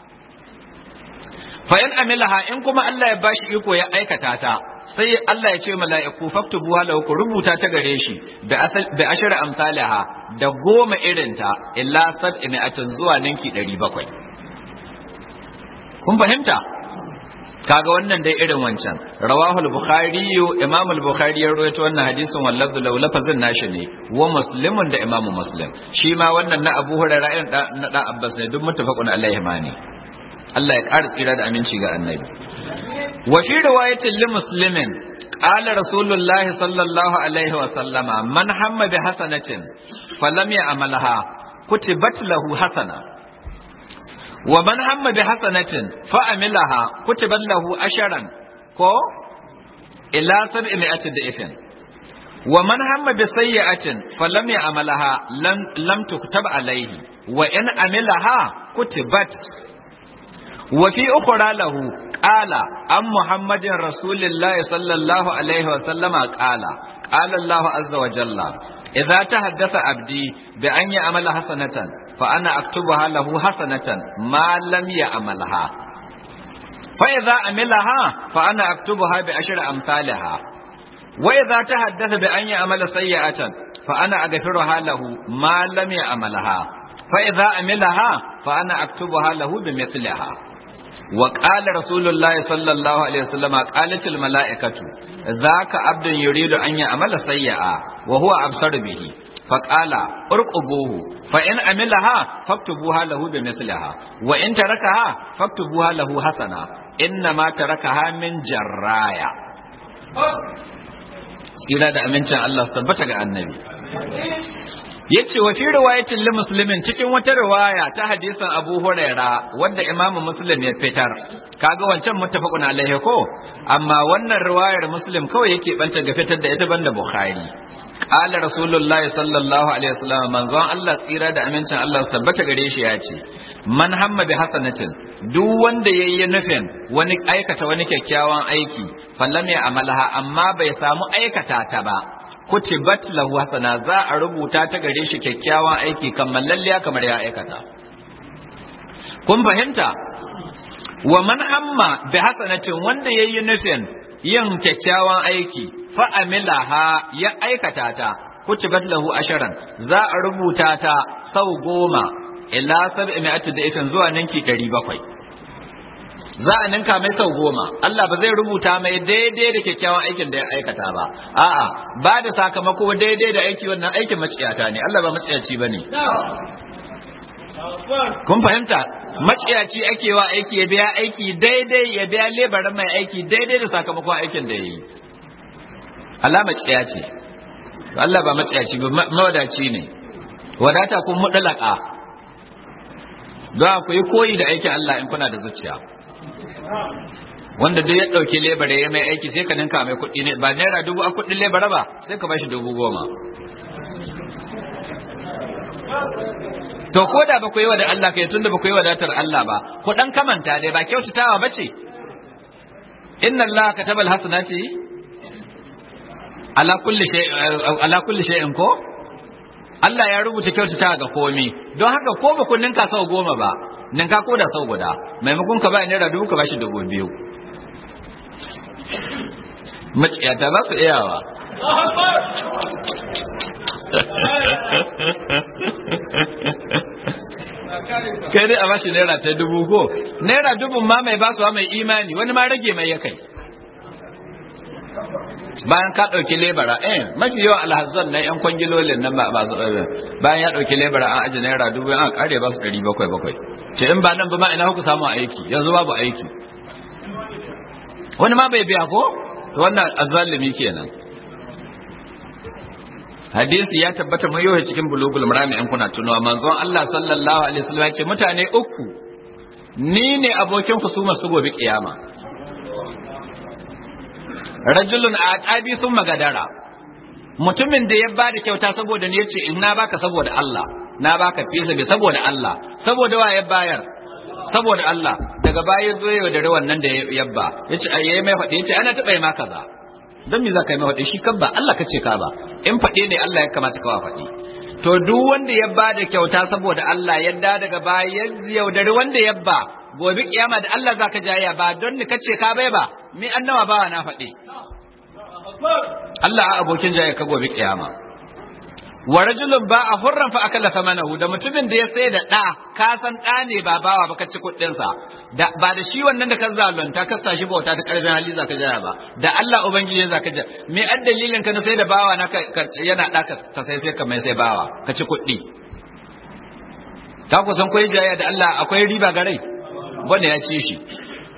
Fa in amilaha, in kuma Allah ya bashi iko ya aikata ta, sai Allah ya ce mala'iku faktubuha lahu, ku rubuta ta gare shi bi ashri amsalha, da goma irinta illa sab'i mi'atin, zuwa ninki ɗari bakwai. Kun fahimta? Kaga wannan dai irin wancan. Rawahu al-Bukhari, Imam al-Bukhari ya rawaito wannan hadisin wallafzu law lafazin nashi ne, wa Muslimun da Imam Muslim. Shi ma wannan na Abu Hurairah irin na da Abbas ne, duk muttafaqun alaihi mani. Allah ya ƙara tsira da aminci ga Annabi. Wa fi riwayatin li Muslimin qala Rasulullahi sallallahu alaihi wa sallama, man hamma bi hasanatin falam ya'malha kutibat lahu hasana, wa man hamma bi hasanatin fa amilaha kutibat lahu asharan ko ila sab'i mi'ati da'ifin, wa man hamma bi sayyi'atin falam ya'malha lam lam tuktab alayhi, wa in amilaha kutibat. wa fi ukhra lahu qala am muhammadin rasulillahi sallallahu alaihi wa sallama qala qala Allah azza wa jalla idza tahaddatha abdi bi an ya'mala hasanatan fa ana aktubuha lahu hasanatan ma lam ya'malha fa idza amilaha fa ana aktubuha bi ashri amsalha wa idza tahaddatha bi an ya'mala sayyi'atan fa ana aghfiruha lahu ma lam ya'malha fa idza amilaha fa ana aktubuha lahu bi mithliha. وقال رسول الله صلى الله عليه وسلم قالت الملائكة ذاك عبد يريد أن يعمل سيئا وهو أبصر به فقال ارقبوه فإن عملها فاكتبوها له بمثلها وإن تركها فاكتبوها له حسنة إنما تركها من جرايا. tsira da amincin Allah su tabbata ga annabi yace wa fi riwayatin li muslimin cikin wata riwaya ta hadisin Abu Huraira wanda Imam Muslim ya fitar kaga wancan muttafaqun alaihi ko amma wannan riwayar Muslim kawai yake banta ga fitar da ita banda Bukhari qala rasulullahi sallallahu alaihi wasallam manzon Allah tsira da amincin Allah su tabbata gare shi yace man hamma bi hasanatin duk wanda yayi nufin wani aikata wani kyakkyawan aiki fallam ya amalaha amma bai samu aikata ta ba kutibat lahu hasana za a rubuta ta gare shi kyakkyawan aiki kammalalliya kamar ya aikata kun fahimta wa man amma bi hasanatin wanda yayi nufin yin kyakkyawan aiki fa amilaha ya aikata ta kutibat lahu asharan za a rubuta ta sau goma ila sab'ati da'ifin zuwa ninki ɗari bakwai za a ninka mai sau goma Allah ba zai rubuta mai daidai da kyakkyawan aikin da ya aikata ba a'a ba da sakamako daidai da aiki wannan aikin maciyata ne Allah ba maciyaci bane kun fahimta maciyaci ake wa aiki ya biya aiki daidai ya biya lebaran mai aiki daidai da sakamakon aikin da ya yi Allah maciyaci Allah ba maciyaci ba mawadaci ne wadata kun mudalaka don ku yi koyi da aikin Allah in kuna da zuciya wanda duk ya dauki lebara ya mai aiki sai ka ninka mai kuɗi ne ba naira dubu a kuɗin lebara ba sai ka bashi dubu goma to ko da ba ku yi wa da Allah kai tunda ba ku yi wadatar Allah ba ku dan kamanta dai ba kyautatawa bace inna Allah kataba alhasanati ala kulli shay ala kulli shay'in ko Allah ya rubuta kyautatawa ga komai don haka ko ba ku ninka sau goma ba ninka ko da sau guda maimakon ka ba naira dubu ka bashi dubu biyu maciyata za su iyawa kai dai a bashi naira ta dubu ko naira dubu ma mai basuwa mai imani wani ma rage mai ya kai bayan ka ɗauki lebara eh mafi yawan alhazan na yan kwangilolin nan ba su bayan ya ɗauki lebara an aji naira dubu an ƙare ba su ɗari bakwai bakwai ce in ba nan ba ma ina ku samu aiki yanzu babu aiki wani ma bai biya ko wannan azzalimi kenan hadisi ya tabbata mai yawa cikin bulugul marami in kuna tunawa manzon Allah sallallahu alaihi wasallam ya ce mutane uku ni ne abokin husuma su gobe kiyama rajulun aqabi thumma gadara mutumin da ya bada kyauta saboda ne yace in na baka saboda Allah na baka fisa bi saboda Allah saboda wa ya bayar saboda Allah daga baya zo yau da rawan nan da yabba yace ayi mai fadi yace ana taba yi ma kaza dan me za ka yi mai fadi shi kan ba Allah kace ka ba in fade ne Allah ya kamata ka wa fadi to duk wanda ya bada kyauta saboda Allah yadda daga baya ya yaudari wanda yabba gobe kiyama da Allah zaka jaya ba don ni kace ka bai ba mi annawa ba na fadi Allah abokin jaya ka gobe kiyama wa rajulun ba a hurran fa akalla famanahu da mutumin da ya sai da da ka san da ne ba bawa ba ka ci kuɗin sa da ba da shi wannan da ka zalunta ka sashi bauta ta karfin hali zaka jaya ba da Allah ubangiji zaka jaya me addalilin ka na sai da bawa na yana da ka sai sai ka mai sai bawa ka ci kuɗi ka ku san koyi jaya da Allah akwai riba ga rai wanda ya ci shi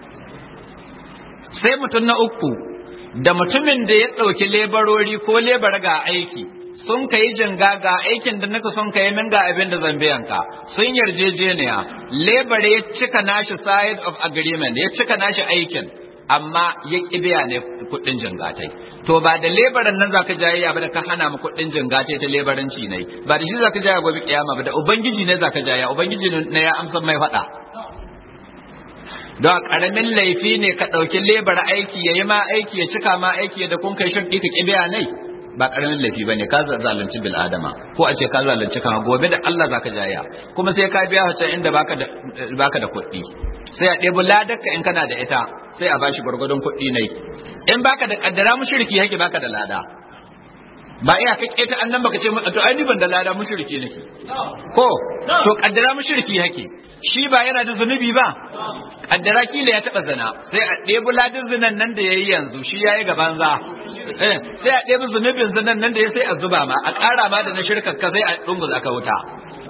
sai mutum na uku da mutumin da ya ɗauki lebarori ko lebara ga aiki sun ka yi jinga ga aikin da naka sun ka yi min ga abin da zambiyanka sun yarjejeniya lebara ya cika nashi side of agreement ya cika nashi aikin amma ya kibiya ne kuɗin jingatai to ba da lebaran nan zaka jayayya ba da ka hana mu kuɗin jingatai ta lebaranci ne ba da shi zaka jaya gobe kiyama ba da ubangiji ne zaka jaya ubangiji ne ya amsa mai faɗa don karamin laifi ne ka ɗauki lebar aiki ya yi ma aiki ya cika ma aiki da kun kai shirki ka kibiya ne ba karamin laifi ba ne ka zalunci bil adama ko a ce ka zalunci kan gobe da Allah zaka jaya kuma sai ka biya wacce inda baka da baka da kuɗi sai a ɗebi ladarka in kana da ita sai a bashi gwargwadon kuɗi ne in baka da kaddara mushriki yake baka da lada ba iya ka keta annan baka ce to ai ni ban da lada mushriki nake ko to kaddara mushriki yake shi ba yana da zunubi ba kaddara kila ya taba zina sai a ɗebi ladin zinan nan da yayi yanzu shi yayi gaban za sai a ɗebi zunubin zinan nan da ya sai a zuba ma a ƙara ma da na shirkar ka sai a dunguza aka wuta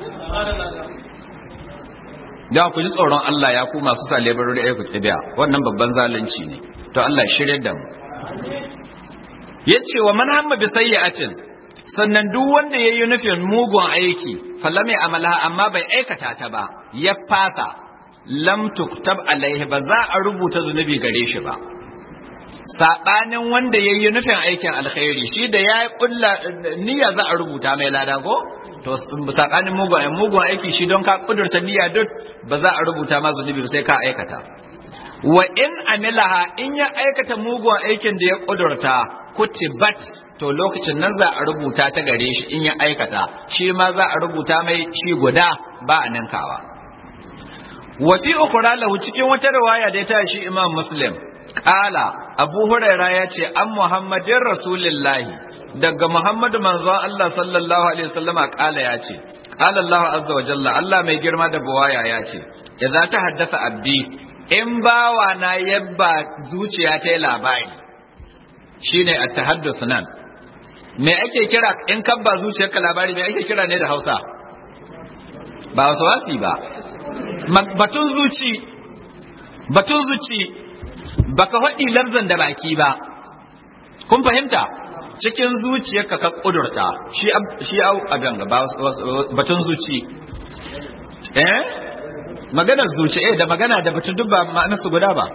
da ku ji tsoron Allah ya ku masu sa lebarori ayyuka kibiya wannan babban zalunci ne to Allah ya shirye da mu yace wa man hamma bi sayyi'atin sannan duk wanda yayi nufin mugun aiki falame amalaha amma bai aikata ta ba ya fasa lam tuktab alaihi ba za a rubuta zunubi gare shi ba sabanin wanda yayi nufin aikin alkhairi shi da ya kulla niyya za a rubuta mai lada ko to sabanin mugun mugun aiki shi don ka kudurta niyya duk ba za a rubuta ma zunubi sai ka aikata wa in amilaha in ya aikata mugun aikin da ya kudurta kutibat to lokacin nan za a rubuta ta gare shi in ya aikata shi ma za a rubuta mai shi guda ba a ninkawa wa fi ukhra lahu cikin wata riwaya da ta shi Imam Muslim qala Abu Hurairah yace an Muhammadin Rasulullahi daga Muhammadu manzon Allah sallallahu alaihi wasallama qala yace qala Allah azza wa jalla Allah mai girma da buwaya yace idza ta haddasa abdi in bawa na yabba zuciya ta labari shine at-tahadduth nan me ake kira in kabba zuciyarka labari me ake kira ne da Hausa ba waswasi ba batun zuci batun zuci baka faɗi lafzan da baki ba kun fahimta cikin zuciyarka ka kudurta shi shi au a ganga ba batun zuci eh maganar zuci eh da magana da batun duk ba ma'anarsu guda ba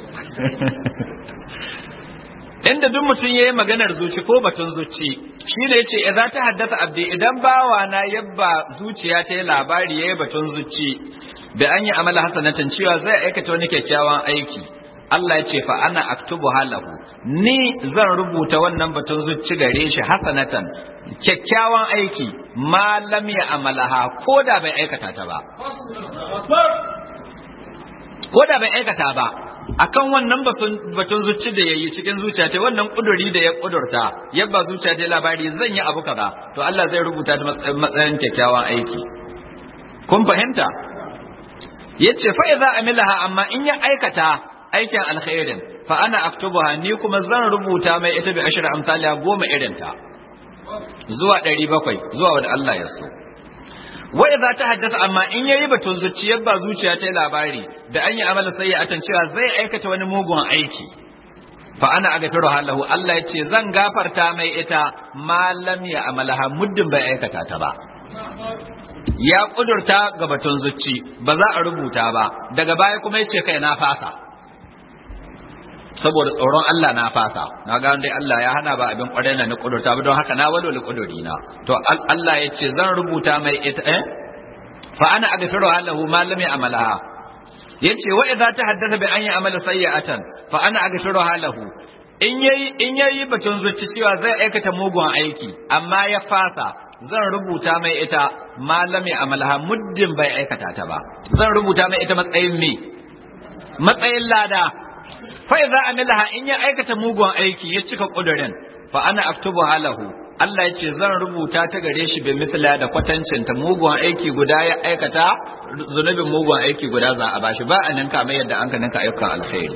inda duk mutum yayi maganar zuci ko batun zuci shi ne yace idza ta haddasa abdi idan bawa na yabba zuciya ta yi labari yayi batun zuci da an yi amala hasanatan cewa zai aikata wani kyakkyawan aiki Allah ya ce fa ana aktubu halahu ni zan rubuta wannan batun zuci gare shi hasanatan kyakkyawan aiki ma lam ya amalaha ko da bai aikata ta ba ko da bai aikata ba akan wannan batun zuci da yayi cikin zuciya ta wannan kuduri da ya kudurta yabba zuciya ta labari zan yi abu kaza to Allah zai rubuta da matsayin kyakkyawan aiki kun fahimta yace fa idza amilaha amma in ya aikata aikin alkhairin fa ana aktubuha ni kuma zan rubuta mai ita bi ashra amsalha goma irinta zuwa ɗari bakwai zuwa wanda Allah ya so wa idza tahaddatha amma in yayi batun zuciyar ba zuciya ta labari da an yi amala sayyi'atan cewa zai aikata wani mugun aiki fa ana agafiru halahu Allah ya ce zan gafarta mai ita malam ya amalaha muddin bai aikata ta ba ya kudurta ga batun zuci ba za a rubuta ba daga baya kuma yace kai na fasa saboda tsoron Allah na fasa na ga dai Allah ya hana ba abin kwarai na kudurta ba don haka na walwala kuduri na to Allah ya ce zan rubuta mai ita eh fa ana aghfiru lahu ma lam ya'malaha yace wa idza tahaddatha bi an ya'mala sayyi'atan fa ana aghfiru lahu in yayi in yayi batun zuci cewa zai aikata mugun aiki amma ya fasa zan rubuta mai ita ma lam ya'malaha muddin bai aikata ta ba zan rubuta mai ita matsayin me matsayin lada fa idza amilaha in ya aikata mugun aiki ya cika kudurin fa ana aktubu halahu Allah ya ce zan rubuta ta gare shi bi misla da kwatancin ta mugun aiki guda ya aikata zunubin mugun aiki guda za a bashi ba a ninka mai yadda an ka ninka ayyukan alkhairi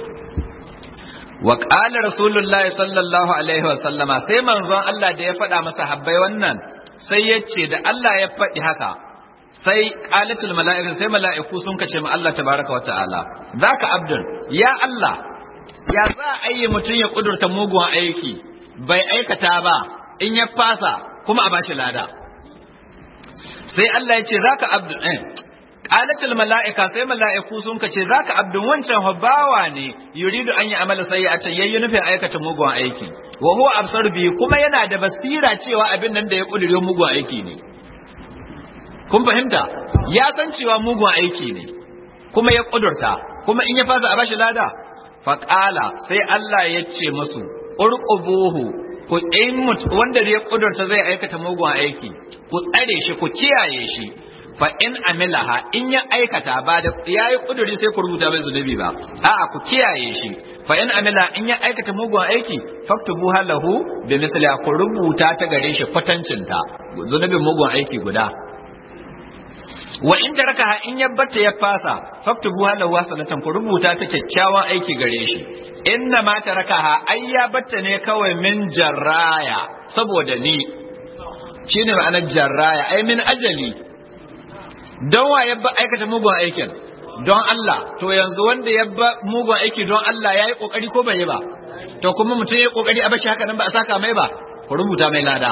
wa qala rasulullahi sallallahu alaihi wa sallama sai manzon Allah da ya faɗa masa habbai wannan sai ya ce da Allah ya faɗi haka sai qalatul mala'ika sai mala'iku sun kace ma Allah tabaraka wa ta'ala zaka abdul ya Allah ya za a yi mutum ya kudurta mugun aiki bai aikata ba in ya fasa kuma a bashi lada sai Allah ya ce zaka abdul eh qalatul mala'ika sai mala'iku sun kace zaka abdul wancan habawa ne yuridu an yi amala sayyi'atan yayi nufin aikata mugun aiki wa huwa absar bi kuma yana da basira cewa abin nan da ya kudure mugun aiki ne kun fahimta ya san cewa mugun aiki ne kuma ya kudurta kuma in ya fasa a bashi lada faqala sai Allah ya ce musu urqubuhu ku in wanda ya kudurta zai aikata mugun aiki ku tsare shi ku kiyaye shi fa in amilaha in ya aikata ba da yayi kuduri sai ku rubuta bai zunubi ba a'a ku kiyaye shi fa in amila in ya aikata mugun aiki faktubu halahu bi misli ku rubuta ta gare shi kwatancinta zunubin mugun aiki guda wa in tarakaha in yabbata ya fasa faktubu halahu hasanatan ku rubuta ta kyakkyawan aiki gare shi inna ma tarakaha ai ya batta ne kawai min jarraya saboda ni shine ma'anar jarraya ai min ajali don wa yabba aikata mugun aikin don Allah to yanzu wanda yabba mugun aiki don Allah yayi kokari ko bai yi ba to kuma mutum ya kokari a bashi haka nan ba a saka mai ba ku rubuta mai lada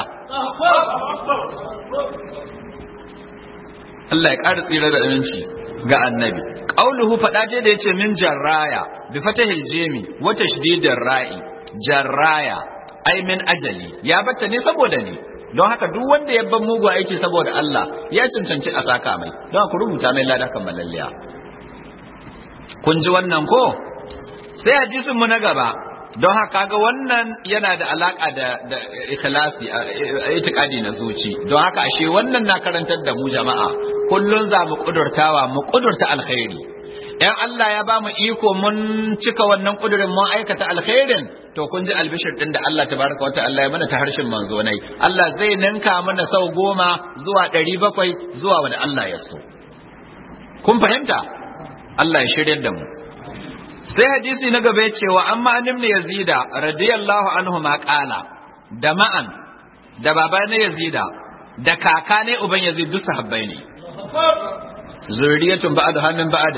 Allah ya ƙara tsira da aminci ga annabi qauluhu fada je da yace min jarraya bi fatahil jimi wa tashdidir ra'i jarraya ai min ajali ya batta ne saboda ni don haka duk wanda ya ban mugu aiki saboda Allah ya cancanci a saka mai don ku rubuta mai lada kan malalliya kun ji wannan ko sai hadisin mu na gaba don haka ga wannan yana da alaka da da ikhlasi itikadi na zuci don haka ashe wannan na karantar da mu jama'a kullun za mu kudurtawa mu kudurta alkhairi in Allah ya ba mu iko mun cika wannan kudurin mun aikata alkhairin to kun ji albishir din da Allah tabaraka wata Allah ya mana ta harshen manzonai Allah zai ninka mana sau goma zuwa ɗari bakwai zuwa wanda Allah ya so kun fahimta Allah ya shirya da mu sai hadisi na gaba ya ce wa amma an ibn yazida radiyallahu anhu ma qala da ma'an da baba na yazida da kaka ne uban yazid duk sahabbai ne zuriyatun ba'd hannun ba'd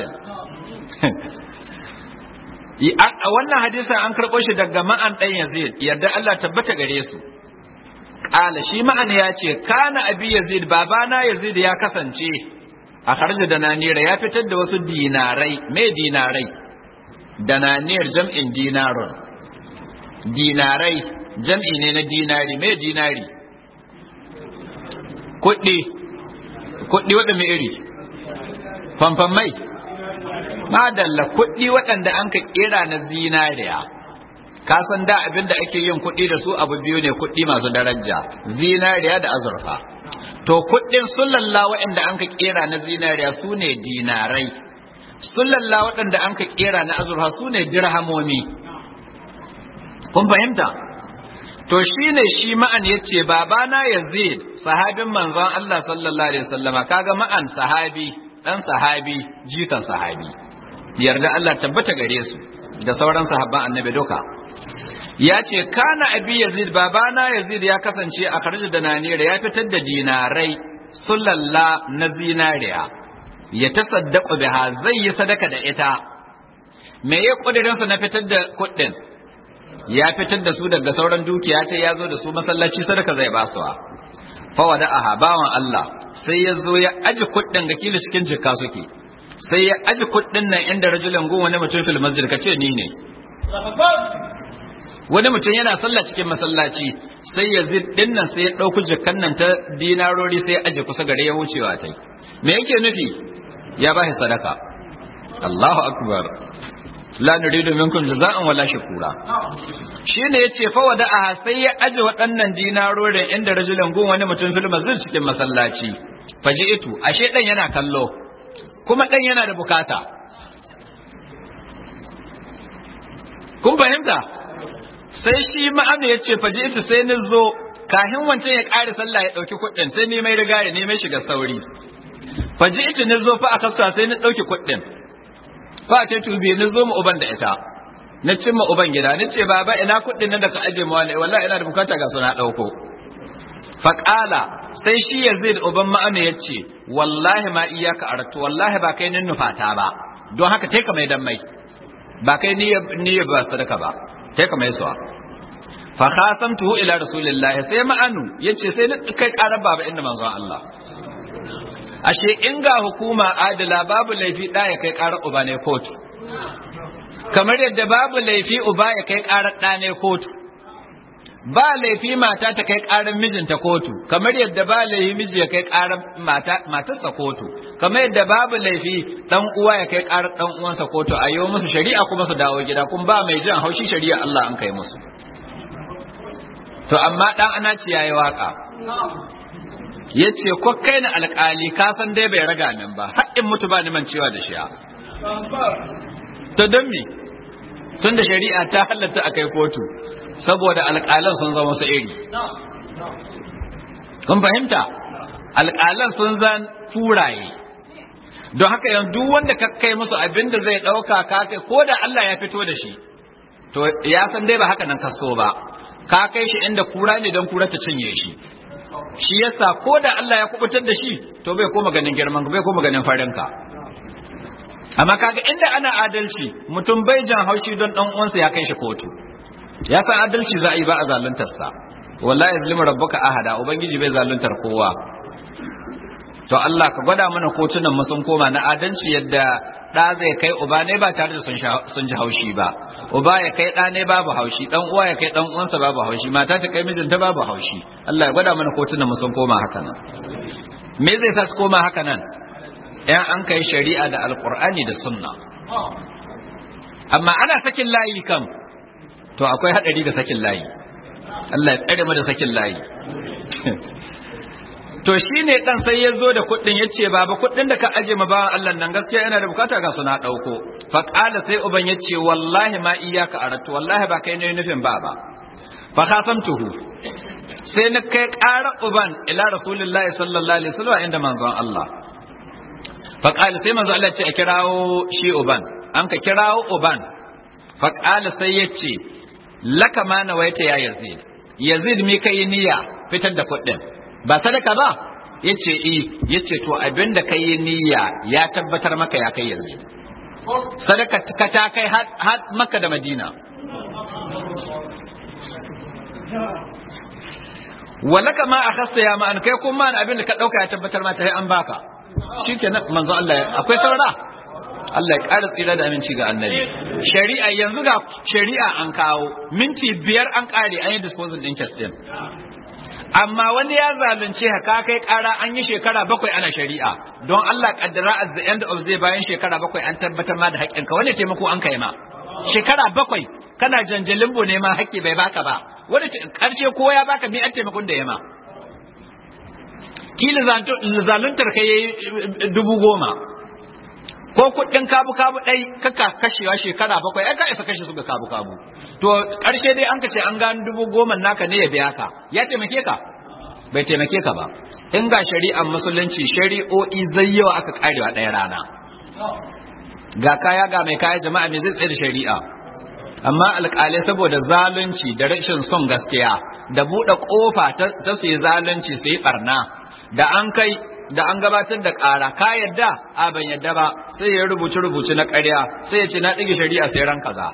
a wannan hadisin an karɓo shi daga ma'an ɗan yazid yadda Allah tabbata gare su qala shi ma'an ya ce kana abi yazid babana yazid ya kasance a harji da nanira ya fitar da wasu dinarai mai dinarai dananiyar jam'in dinarun dinarai jam'i ne na dinari mai dinari kuɗi kuɗi waɗanda iri famfan mai madalla kuɗi waɗanda an ka ƙera na zinariya ka san da abin da ake yin kuɗi da su abu biyu ne kuɗi masu daraja zinariya da azurfa to kuɗin sulalla waɗanda an ka ƙera na zinariya su ne dinarai sulalla waɗanda an ka ƙera na azurfa su ne dirhamomi kun fahimta to shi ne shi ma'an ya ce babana yazid sahabin manzon Allah sallallahu alaihi wasallama kaga ma'an sahabi dan sahabi jikan sahabi yarda Allah tabbata gare su da sauran sahabban annabi duka ya ce kana abi yazid babana yazid ya kasance a kharji da nanira ya fitar da dinarai sulalla na zinariya ya tasaddaqu biha zai yi sadaka da ita me ya kudirin sa na fitar da kuɗin ya fitar da su daga sauran dukiya ta ya zo da su masallaci sadaka zai basuwa fa wada aha bawan Allah sai ya zo ya aji kuɗin ga kila cikin jikka suke sai ya aji kuɗin nan inda rajulan gun wani mutum fil masjid kace ni ne wani mutum yana sallah cikin masallaci sai ya zid din nan sai ya dauki jikkan nan ta dinarori sai ya aji kusa gare ya wucewa tai me yake nufi ya bashi sadaka Allahu akbar la nuridu minkum jaza'an wala shukura shine yace fa wada'a sai ya aje waɗannan dinarorin inda rajulan gun wani mutum fil masjid cikin masallaci faji'tu ashe dan yana kallo kuma dan yana da bukata kun fahimta sai shi ma'ana yace faji'tu sai ni zo kahin wancan ya ƙare sallah ya dauki kuɗin sai ni mai riga ya neme shiga sauri faji'tu ni zo fa akasa sai ni dauki kuɗin fa ce tubi ni zo mu uban da ita na cimma uban gida ni ce baba ina kuɗin nan da ka aje mu wallahi wallahi ina da bukata ga suna dauko fa qala sai shi Yazid uban ma'ana yace wallahi ma iyaka aratu wallahi ba kai nin nufata ba don haka tai ka mai dan mai ba kai ni ni ba sadaka ba tai ka mai suwa fa khasamtuhu ila rasulillahi sai ma'anu yace sai ni kai karar baba inda manzon Allah ashe in ga hukuma adila babu laifi da ya kai karar uba ne kotu kamar yadda babu laifi uba ya kai karar da ne kotu ba laifi mata ta kai karar mijinta kotu kamar yadda ba laifi miji ya kai karar mata matarsa kotu kamar yadda babu laifi dan uwa ya kai karar dan uwansa kotu a yi musu shari'a kuma su dawo gida kun ba mai jin haushi shari'a Allah an kai musu to amma dan ana ci yayi waka yace ko kai na alƙali ka san dai bai raga min ba haƙƙin mutu ba ni man cewa da shiya to don me tunda shari'a ta halatta akai kotu saboda alƙalan sun zama su iri kun fahimta alƙalan sun zan furaye don haka yanzu duk wanda ka kai musu abin da zai ɗauka ka kai ko da Allah ya fito da shi to ya san dai ba haka nan kaso ba ka kai shi inda kura ne don kura ta cinye shi shi yasa ko da Allah ya kubutar da shi to bai koma ganin girman bai koma ganin farinka amma kaga inda ana adalci mutum bai jan haushi don dan uwansa ya kai shi kotu ya san adalci za a yi ba a zaluntar sa wallahi yazlimu rabbuka ahada ubangiji bai zaluntar kowa to Allah ka gwada mana kotunan mu sun koma na adalci yadda da zai kai uba ne ba tare da sun sun ji haushi ba uba ya kai da ne babu haushi dan uwa ya kai dan uwansa babu haushi mata ta kai mijinta babu haushi Allah ya gwada mana kotunan mu sun koma haka nan me zai sa su koma haka nan ɗan an kai shari'a da alqur'ani da sunna amma ana sakin layi kam to akwai hadari da sakin layi Allah ya tsare mu da sakin layi to shine dan sai ya zo da kuɗin yace baba kuɗin da ka aje ma bawan Allah nan gaskiya yana da bukata ga suna dauko fa qala sai uban yace wallahi ma iyyaka aratu wallahi ba kai ne nufin baba fa khasamtuhu sai na kai ƙara uban ila rasulullahi sallallahu alaihi wasallam inda manzon Allah fa qala sai manzon Allah ya ce a kirawo shi uban an ka kirawo uban fa qala sai yace laka ma nawaita ya yazid yazid me kai niyya fitar da kuɗin ba sadaka ba yace eh yace to abinda kai niyya ya tabbatar maka ya kai yazid sadaka ka ta kai har Makka da Madina walaka ma akhasta ya ma an kai kuma abinda ka dauka ya tabbatar mata sai an baka shikenan manzo Allah akwai saurara Allah ya ƙara tsira da aminci ga annabi shari'a yanzu ga shari'a an kawo minti biyar an ƙare an yi disposal din case din amma wani ya zalunce ka kai ƙara an yi shekara bakwai ana shari'a don Allah kaddara at the end of the bayan shekara bakwai an tabbatar ma da haƙƙinka wani taimako an kai ma shekara bakwai kana janjalin bo ne ma haƙƙi bai baka ba wani ƙarshe ko ya baka mi an taimakon da ya ma kila zaluntar kai dubu goma ko kuɗin kabu kabu ɗai kaka kashewa shekara bakwai ai ka isa kashe su ga kabu kabu to ƙarshe dai an ka ce an gano dubu goma naka ne ya biya ka ya taimake ka bai taimake ka ba in ga shari'ar musulunci shari'o'i zai yawa aka karewa ɗaya rana ga kaya ga mai kaya jama'a me zai tsaye da shari'a amma alƙalai saboda zalunci da rashin son gaskiya da buɗe ƙofa ta su yi zalunci su yi ɓarna da an kai da an gabatar da ƙara ka yadda a ban yadda ba sai ya rubuce rubuce na ƙarya sai ya ce na ɗige shari'a sai ran kaza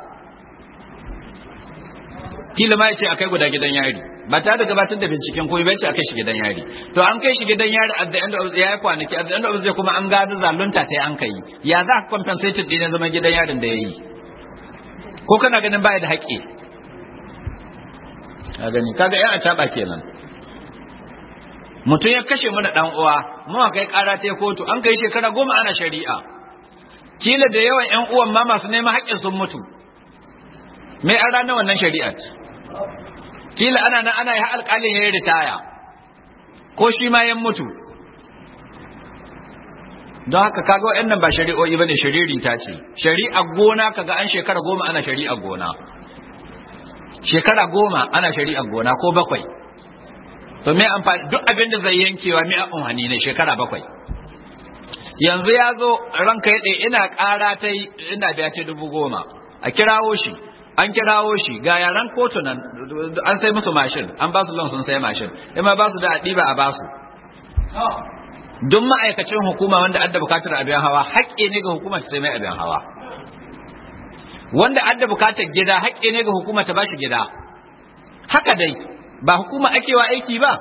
kila ma ya ce akai guda gidan yari ba ta da gabatar da binciken komai bai ce akai shi gidan yari to an kai shi gidan yari at the end of ya kwanaki at the end of the kuma an gano zalunta ta an kai ya za ka compensate din zama gidan yarin da yayi ko kana ganin baya da haƙƙi a gani kaga yan a caba kenan mutum ya kashe mana dan uwa mu kai ƙara ce kotu an kai shekara goma ana shari'a kila da yawan yan uwan ma masu neman haƙƙin sun mutu me an ranar wannan shari'ar kila ana nan ana yi alƙalin ya yi ritaya ko shi ma yan mutu don haka kaga waɗannan ba shari'o'i bane shari'i ta ce shari'a gona kaga an shekara goma ana shari'a gona shekara goma ana shari'a gona ko bakwai to me amfani duk abin da zai yankewa me amfani ne shekara bakwai yanzu ya zo ranka yaɗe ina ƙara ta ina biya ce dubu goma a kirawo shi an kirawo shi ga yaran kotu nan an sai musu mashin an ba su lon sun sai mashin ima ba su da adiba a ba su duk ma'aikacin hukuma wanda adda bukatar abin hawa haƙƙi ne ga hukuma ta sai mai abin hawa wanda adda bukatar gida haƙƙi ne ga hukuma ta bashi gida haka dai ba hukuma ake wa aiki ba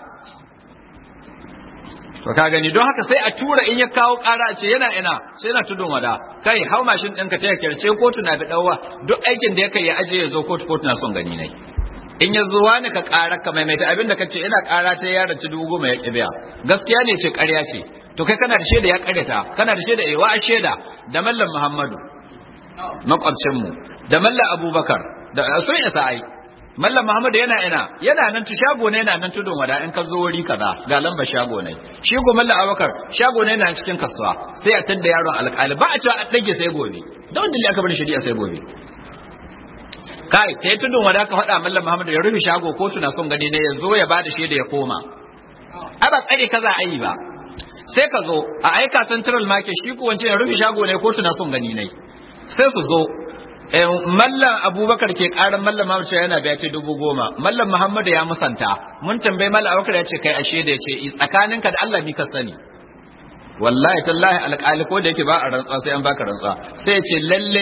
to ka gani don haka sai a tura in ya kawo ƙara a ce yana ina sai na tudun wada kai hau mashin ɗinka ta yakirce kotu na bi ɗauwa duk aikin da ya kai ya aje ya zo kotu kotu na son gani ne in ya zo wani ka ƙara ka maimaita abin da ka ce ina ƙara ta yaran ci dubu goma ya ƙi biya gaskiya ne ce ƙarya ce to kai kana da shaida ya ƙaryata kana da shaida ewa a shaida da mallam muhammadu makwabcinmu da mallam abubakar da sun isa ai mallam muhammadu yana ina yana nan tu shago ne yana nan tudun wada in ka zo wuri kaza ga lambar shago ne shi ko mallam abubakar shago ne yana cikin kasuwa sai a tadda yaron alƙali ba a cewa a dage sai gobe da wanda aka bar shari'a sai gobe kai sai tudun wada ka faɗa mallam muhammadu ya rufe shago ko tuna son gani ne ya zo ya bada shaida ya koma a ba tsare kaza a yi ba sai ka zo a aika central market shi ko wance ya rufe shago ne ko tuna son gani ne sai su zo mallam abubakar ke karan mallam muhammadu yana biya ce dubu goma mallam muhammadu ya musanta mun tambayi mallam abubakar ya ce kai ashe da ya ce tsakaninka da Allah ni ka sani wallahi tallahi alƙali ko da yake ba a rantsuwa sai an baka rantsuwa sai ya ce lalle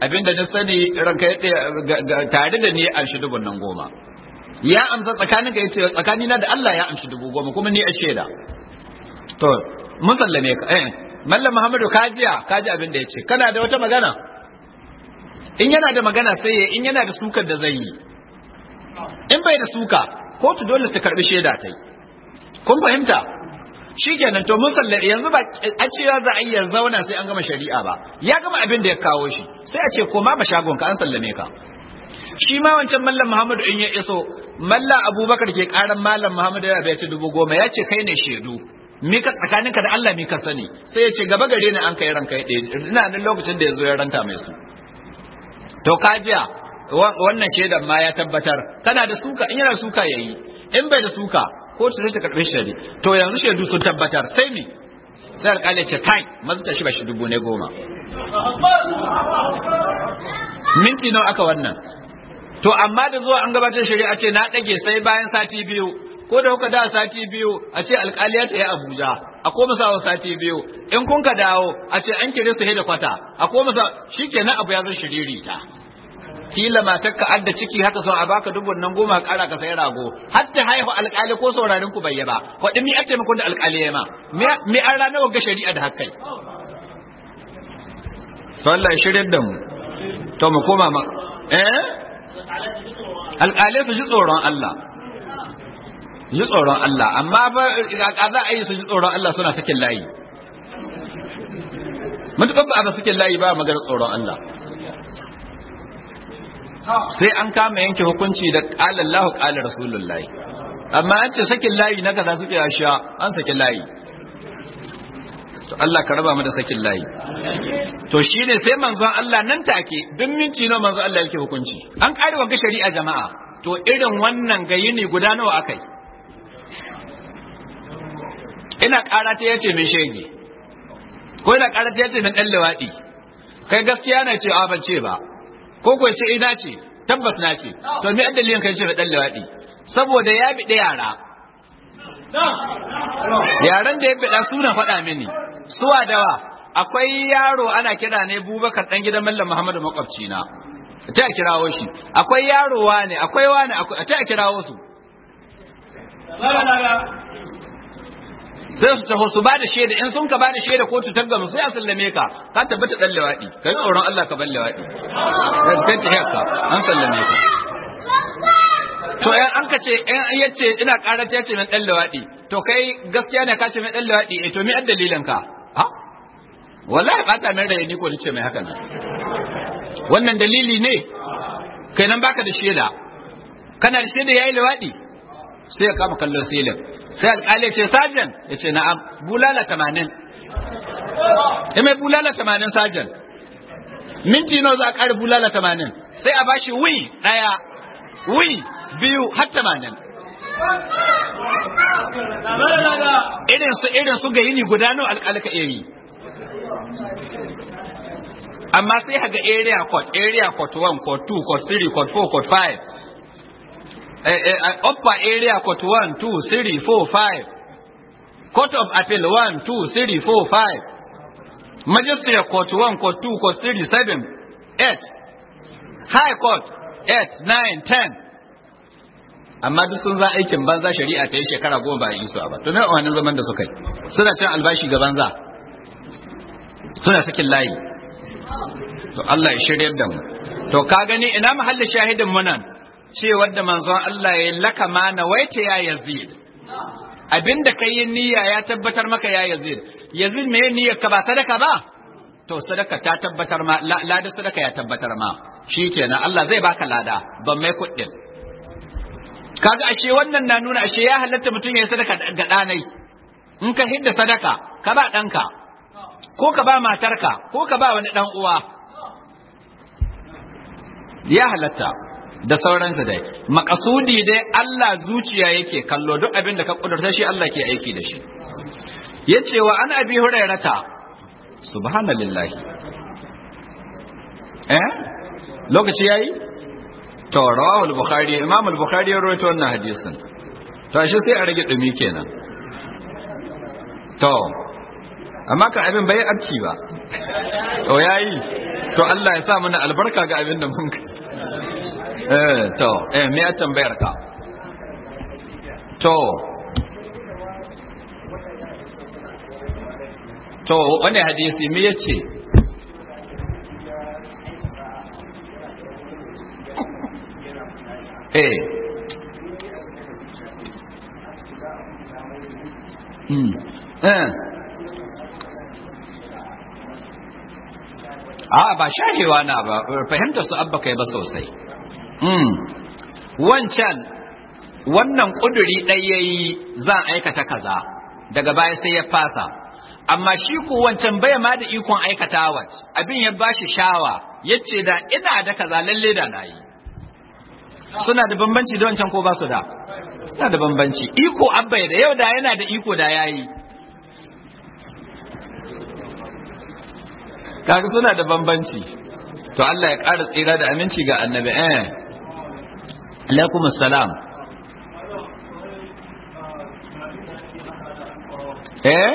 abinda na sani ranka ya tare da ni an shi dubun nan goma ya amsa tsakanin ka yace tsakani na da Allah ya amshi dubu goma kuma ni a shaida to mun sallame ka eh mallam Muhammadu kajiya kaji abinda yace kana da wata magana in yana da magana sai ya in yana da sukar da zai yi in bai da suka kotu dole ta karbi shaida tai kun fahimta shikenan to mun sallame yanzu ba a cewa za a yi zauna sai an gama shari'a ba ya gama abin da ya kawo shi sai a ce koma ba shagon ka an sallame ka shi ma wancan mallam Muhammadu in ya iso mallam Abubakar ke karan mallam Muhammadu ya bai ci dubu goma ya ce kai ne shedu mika tsakaninka da Allah mika sani sai ya ce gaba gare ni an kai ranka ya ɗaya ina nan lokacin da ya zo ya ranta mai su to kajiya wannan shaidan ma ya tabbatar kana da suka in yana suka yayi in bai da suka ko ta sai ta karbe shi to yanzu shaidu sun tabbatar sai me sai alƙali ce kai mazu ta shi ba shi dubu ne goma minti nawa aka wannan to amma da zuwa an gabatar shari'a ce na dage sai bayan sati biyu ko da kuka da sati biyu a ce alƙali ya tayi Abuja a koma sawa sati biyu in kun ka dawo a ce an kire su da kwata a koma sa shikenan abu ya zo shiriri ta kila matar ka adda ciki haka son a baka dubun nan goma ƙara ka sai rago hatta haihu alƙali ko saurarin ku bai ba wadi mi ake muku da alƙali ya ma me an rana ga shari'a da hakkai sallallahu shirin da mu to mu koma ma eh alƙalai su ji tsoron Allah ji tsoron Allah amma ba a za a yi su ji tsoron Allah suna sakin layi mutuƙar ba a sakin layi ba magana tsoron Allah sai an kama yanke hukunci da ƙalar lahu ƙalar rasulullahi amma an ce sakin layi na kaza suke sha an sakin layi to Allah ka raba mu da sakin layi to shine sai manzon Allah nan take duk minti nawa manzon Allah yake hukunci an ƙare wa ga shari'a jama'a to irin wannan gayini guda nawa akai ina ƙara ta yace mai shege ko ina ƙara ta yace mai dan lawadi kai gaskiya na ce a ban ce ba ko ko ce ina ce tabbas na ce to me addalin kai ce mai dan lawadi saboda ya bi da yara yaran da ya bi da suna faɗa mini suwa dawa akwai yaro ana kira ne Bubakar dan gidan Mallam Muhammadu makwabci na ta kirawo shi akwai yaro wane akwai wane akwai ta kirawo su sai su taho su ba da shaida in sun ka ba da shaida kotu ta gamu sai a sallame ka ka tabbata dan lawadi kai tsoron Allah ka ban lawadi kai ta haka an sallame ka to yan an ka ce yan yace ina karata yace min dan lawadi to kai gaskiya ne ka ce min dan lawadi eh to me an dalilin ka ha wallahi ba ta nan rai ni ko ni ce mai haka nan wannan dalili ne kai nan baka da shaida kana da shaida yayi lawadi sai ya kama kallon silin sai alƙali ce sajan ya ce na'am bulala tamanin ya mai bulala tamanin sajan minti nawa za a ƙari bulala tamanin sai a bashi wi ɗaya wi biyu har tamanin irin su irin su ga yini guda nawa alƙali ka iya yi amma sai haga area code area code one code two code three code four code five Uh, uh, upper area court one, two, three, four, five. Court of appeal one, two, three, four, five. Magistrate court one, court two, court three, seven, eight. High court eight, nine, ten. Amma duk sun za aikin banza shari'a ta yi shekara goma ba yi su ba. To me wannan zaman da suka yi? Suna cin albashi ga banza. Suna sakin layi. To Allah ya shiryar da mu. To ka gani ina mahallin shahidin mu nan? ce wadda manzon Allah ya laka ma na waita ya Yazid abinda kai yin niyya ya tabbatar maka ya Yazid Yazid me niyyar ka ba sadaka ba to sadaka ta tabbatar ma lada sadaka ya tabbatar ma shikenan Allah zai baka lada ban mai kuɗin kaga ashe wannan na nuna ashe ya halatta mutum ya sadaka ga danai in ka hidda sadaka ka ba danka ko ka ba matarka ko ka ba wani dan uwa ya halatta da sauransu dai makasudi dai Allah zuciya yake kallo duk abin da ka kudurta shi Allah ke aiki da shi yace wa an abi hurairata subhanallahi eh lokaci yayi to rawahu al-bukhari imam al-bukhari ya rawaito wannan hadisin to shi sai a rage dumi kenan to amma kan abin bai abci ba to yayi to Allah ya sa mana albarka ga abin da mun eh to eh me ya tambayar ka to to wani hadisi me yace eh mm eh a ba shahewa na ba fahimtar su abba kai ba sosai mm wancan wannan kuduri ɗaya yayi zan aikata kaza daga baya sai ya fasa amma shi ko wancan bai ma da ikon aikatawa abin ya bashi shawa yace da ina da kaza lalle da nayi suna da bambanci da wancan ko ba su da suna da bambanci iko abba da yau da yana da iko da yayi kaga suna da bambanci to Allah ya ƙara tsira da aminci ga annabi eh alaikum assalam eh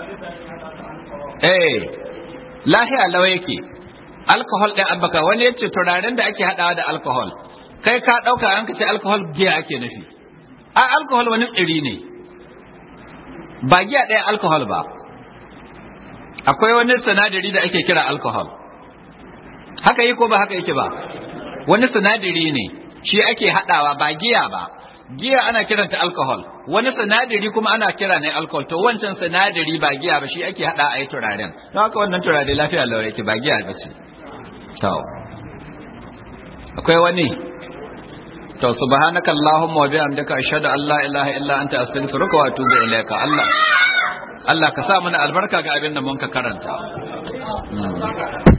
eh lahiya lawa yake alcohol din abbaka wani yace turaren da ake hadawa da alcohol kai ka dauka an ka ce alcohol giya ake nufi a alcohol wani tsiri ne ba giya ɗaya alcohol ba akwai wani sinadari da ake kira alcohol haka yi ko ba haka yake ba wani sinadari ne shi ake hadawa ba giya ba giya ana kiranta alcohol wani sinadari kuma ana kira ne alcohol to wancan sinadari ba giya ba shi ake hada a yi turaren don haka wannan turare lafiya lawa yake ba giya ba ce to akwai wani to subhanaka allahumma wa bihamdika ashhadu an la ilaha illa anta astaghfiruka wa atubu ilayka Allah Allah ka sa mana albarka ga abin da mun ka karanta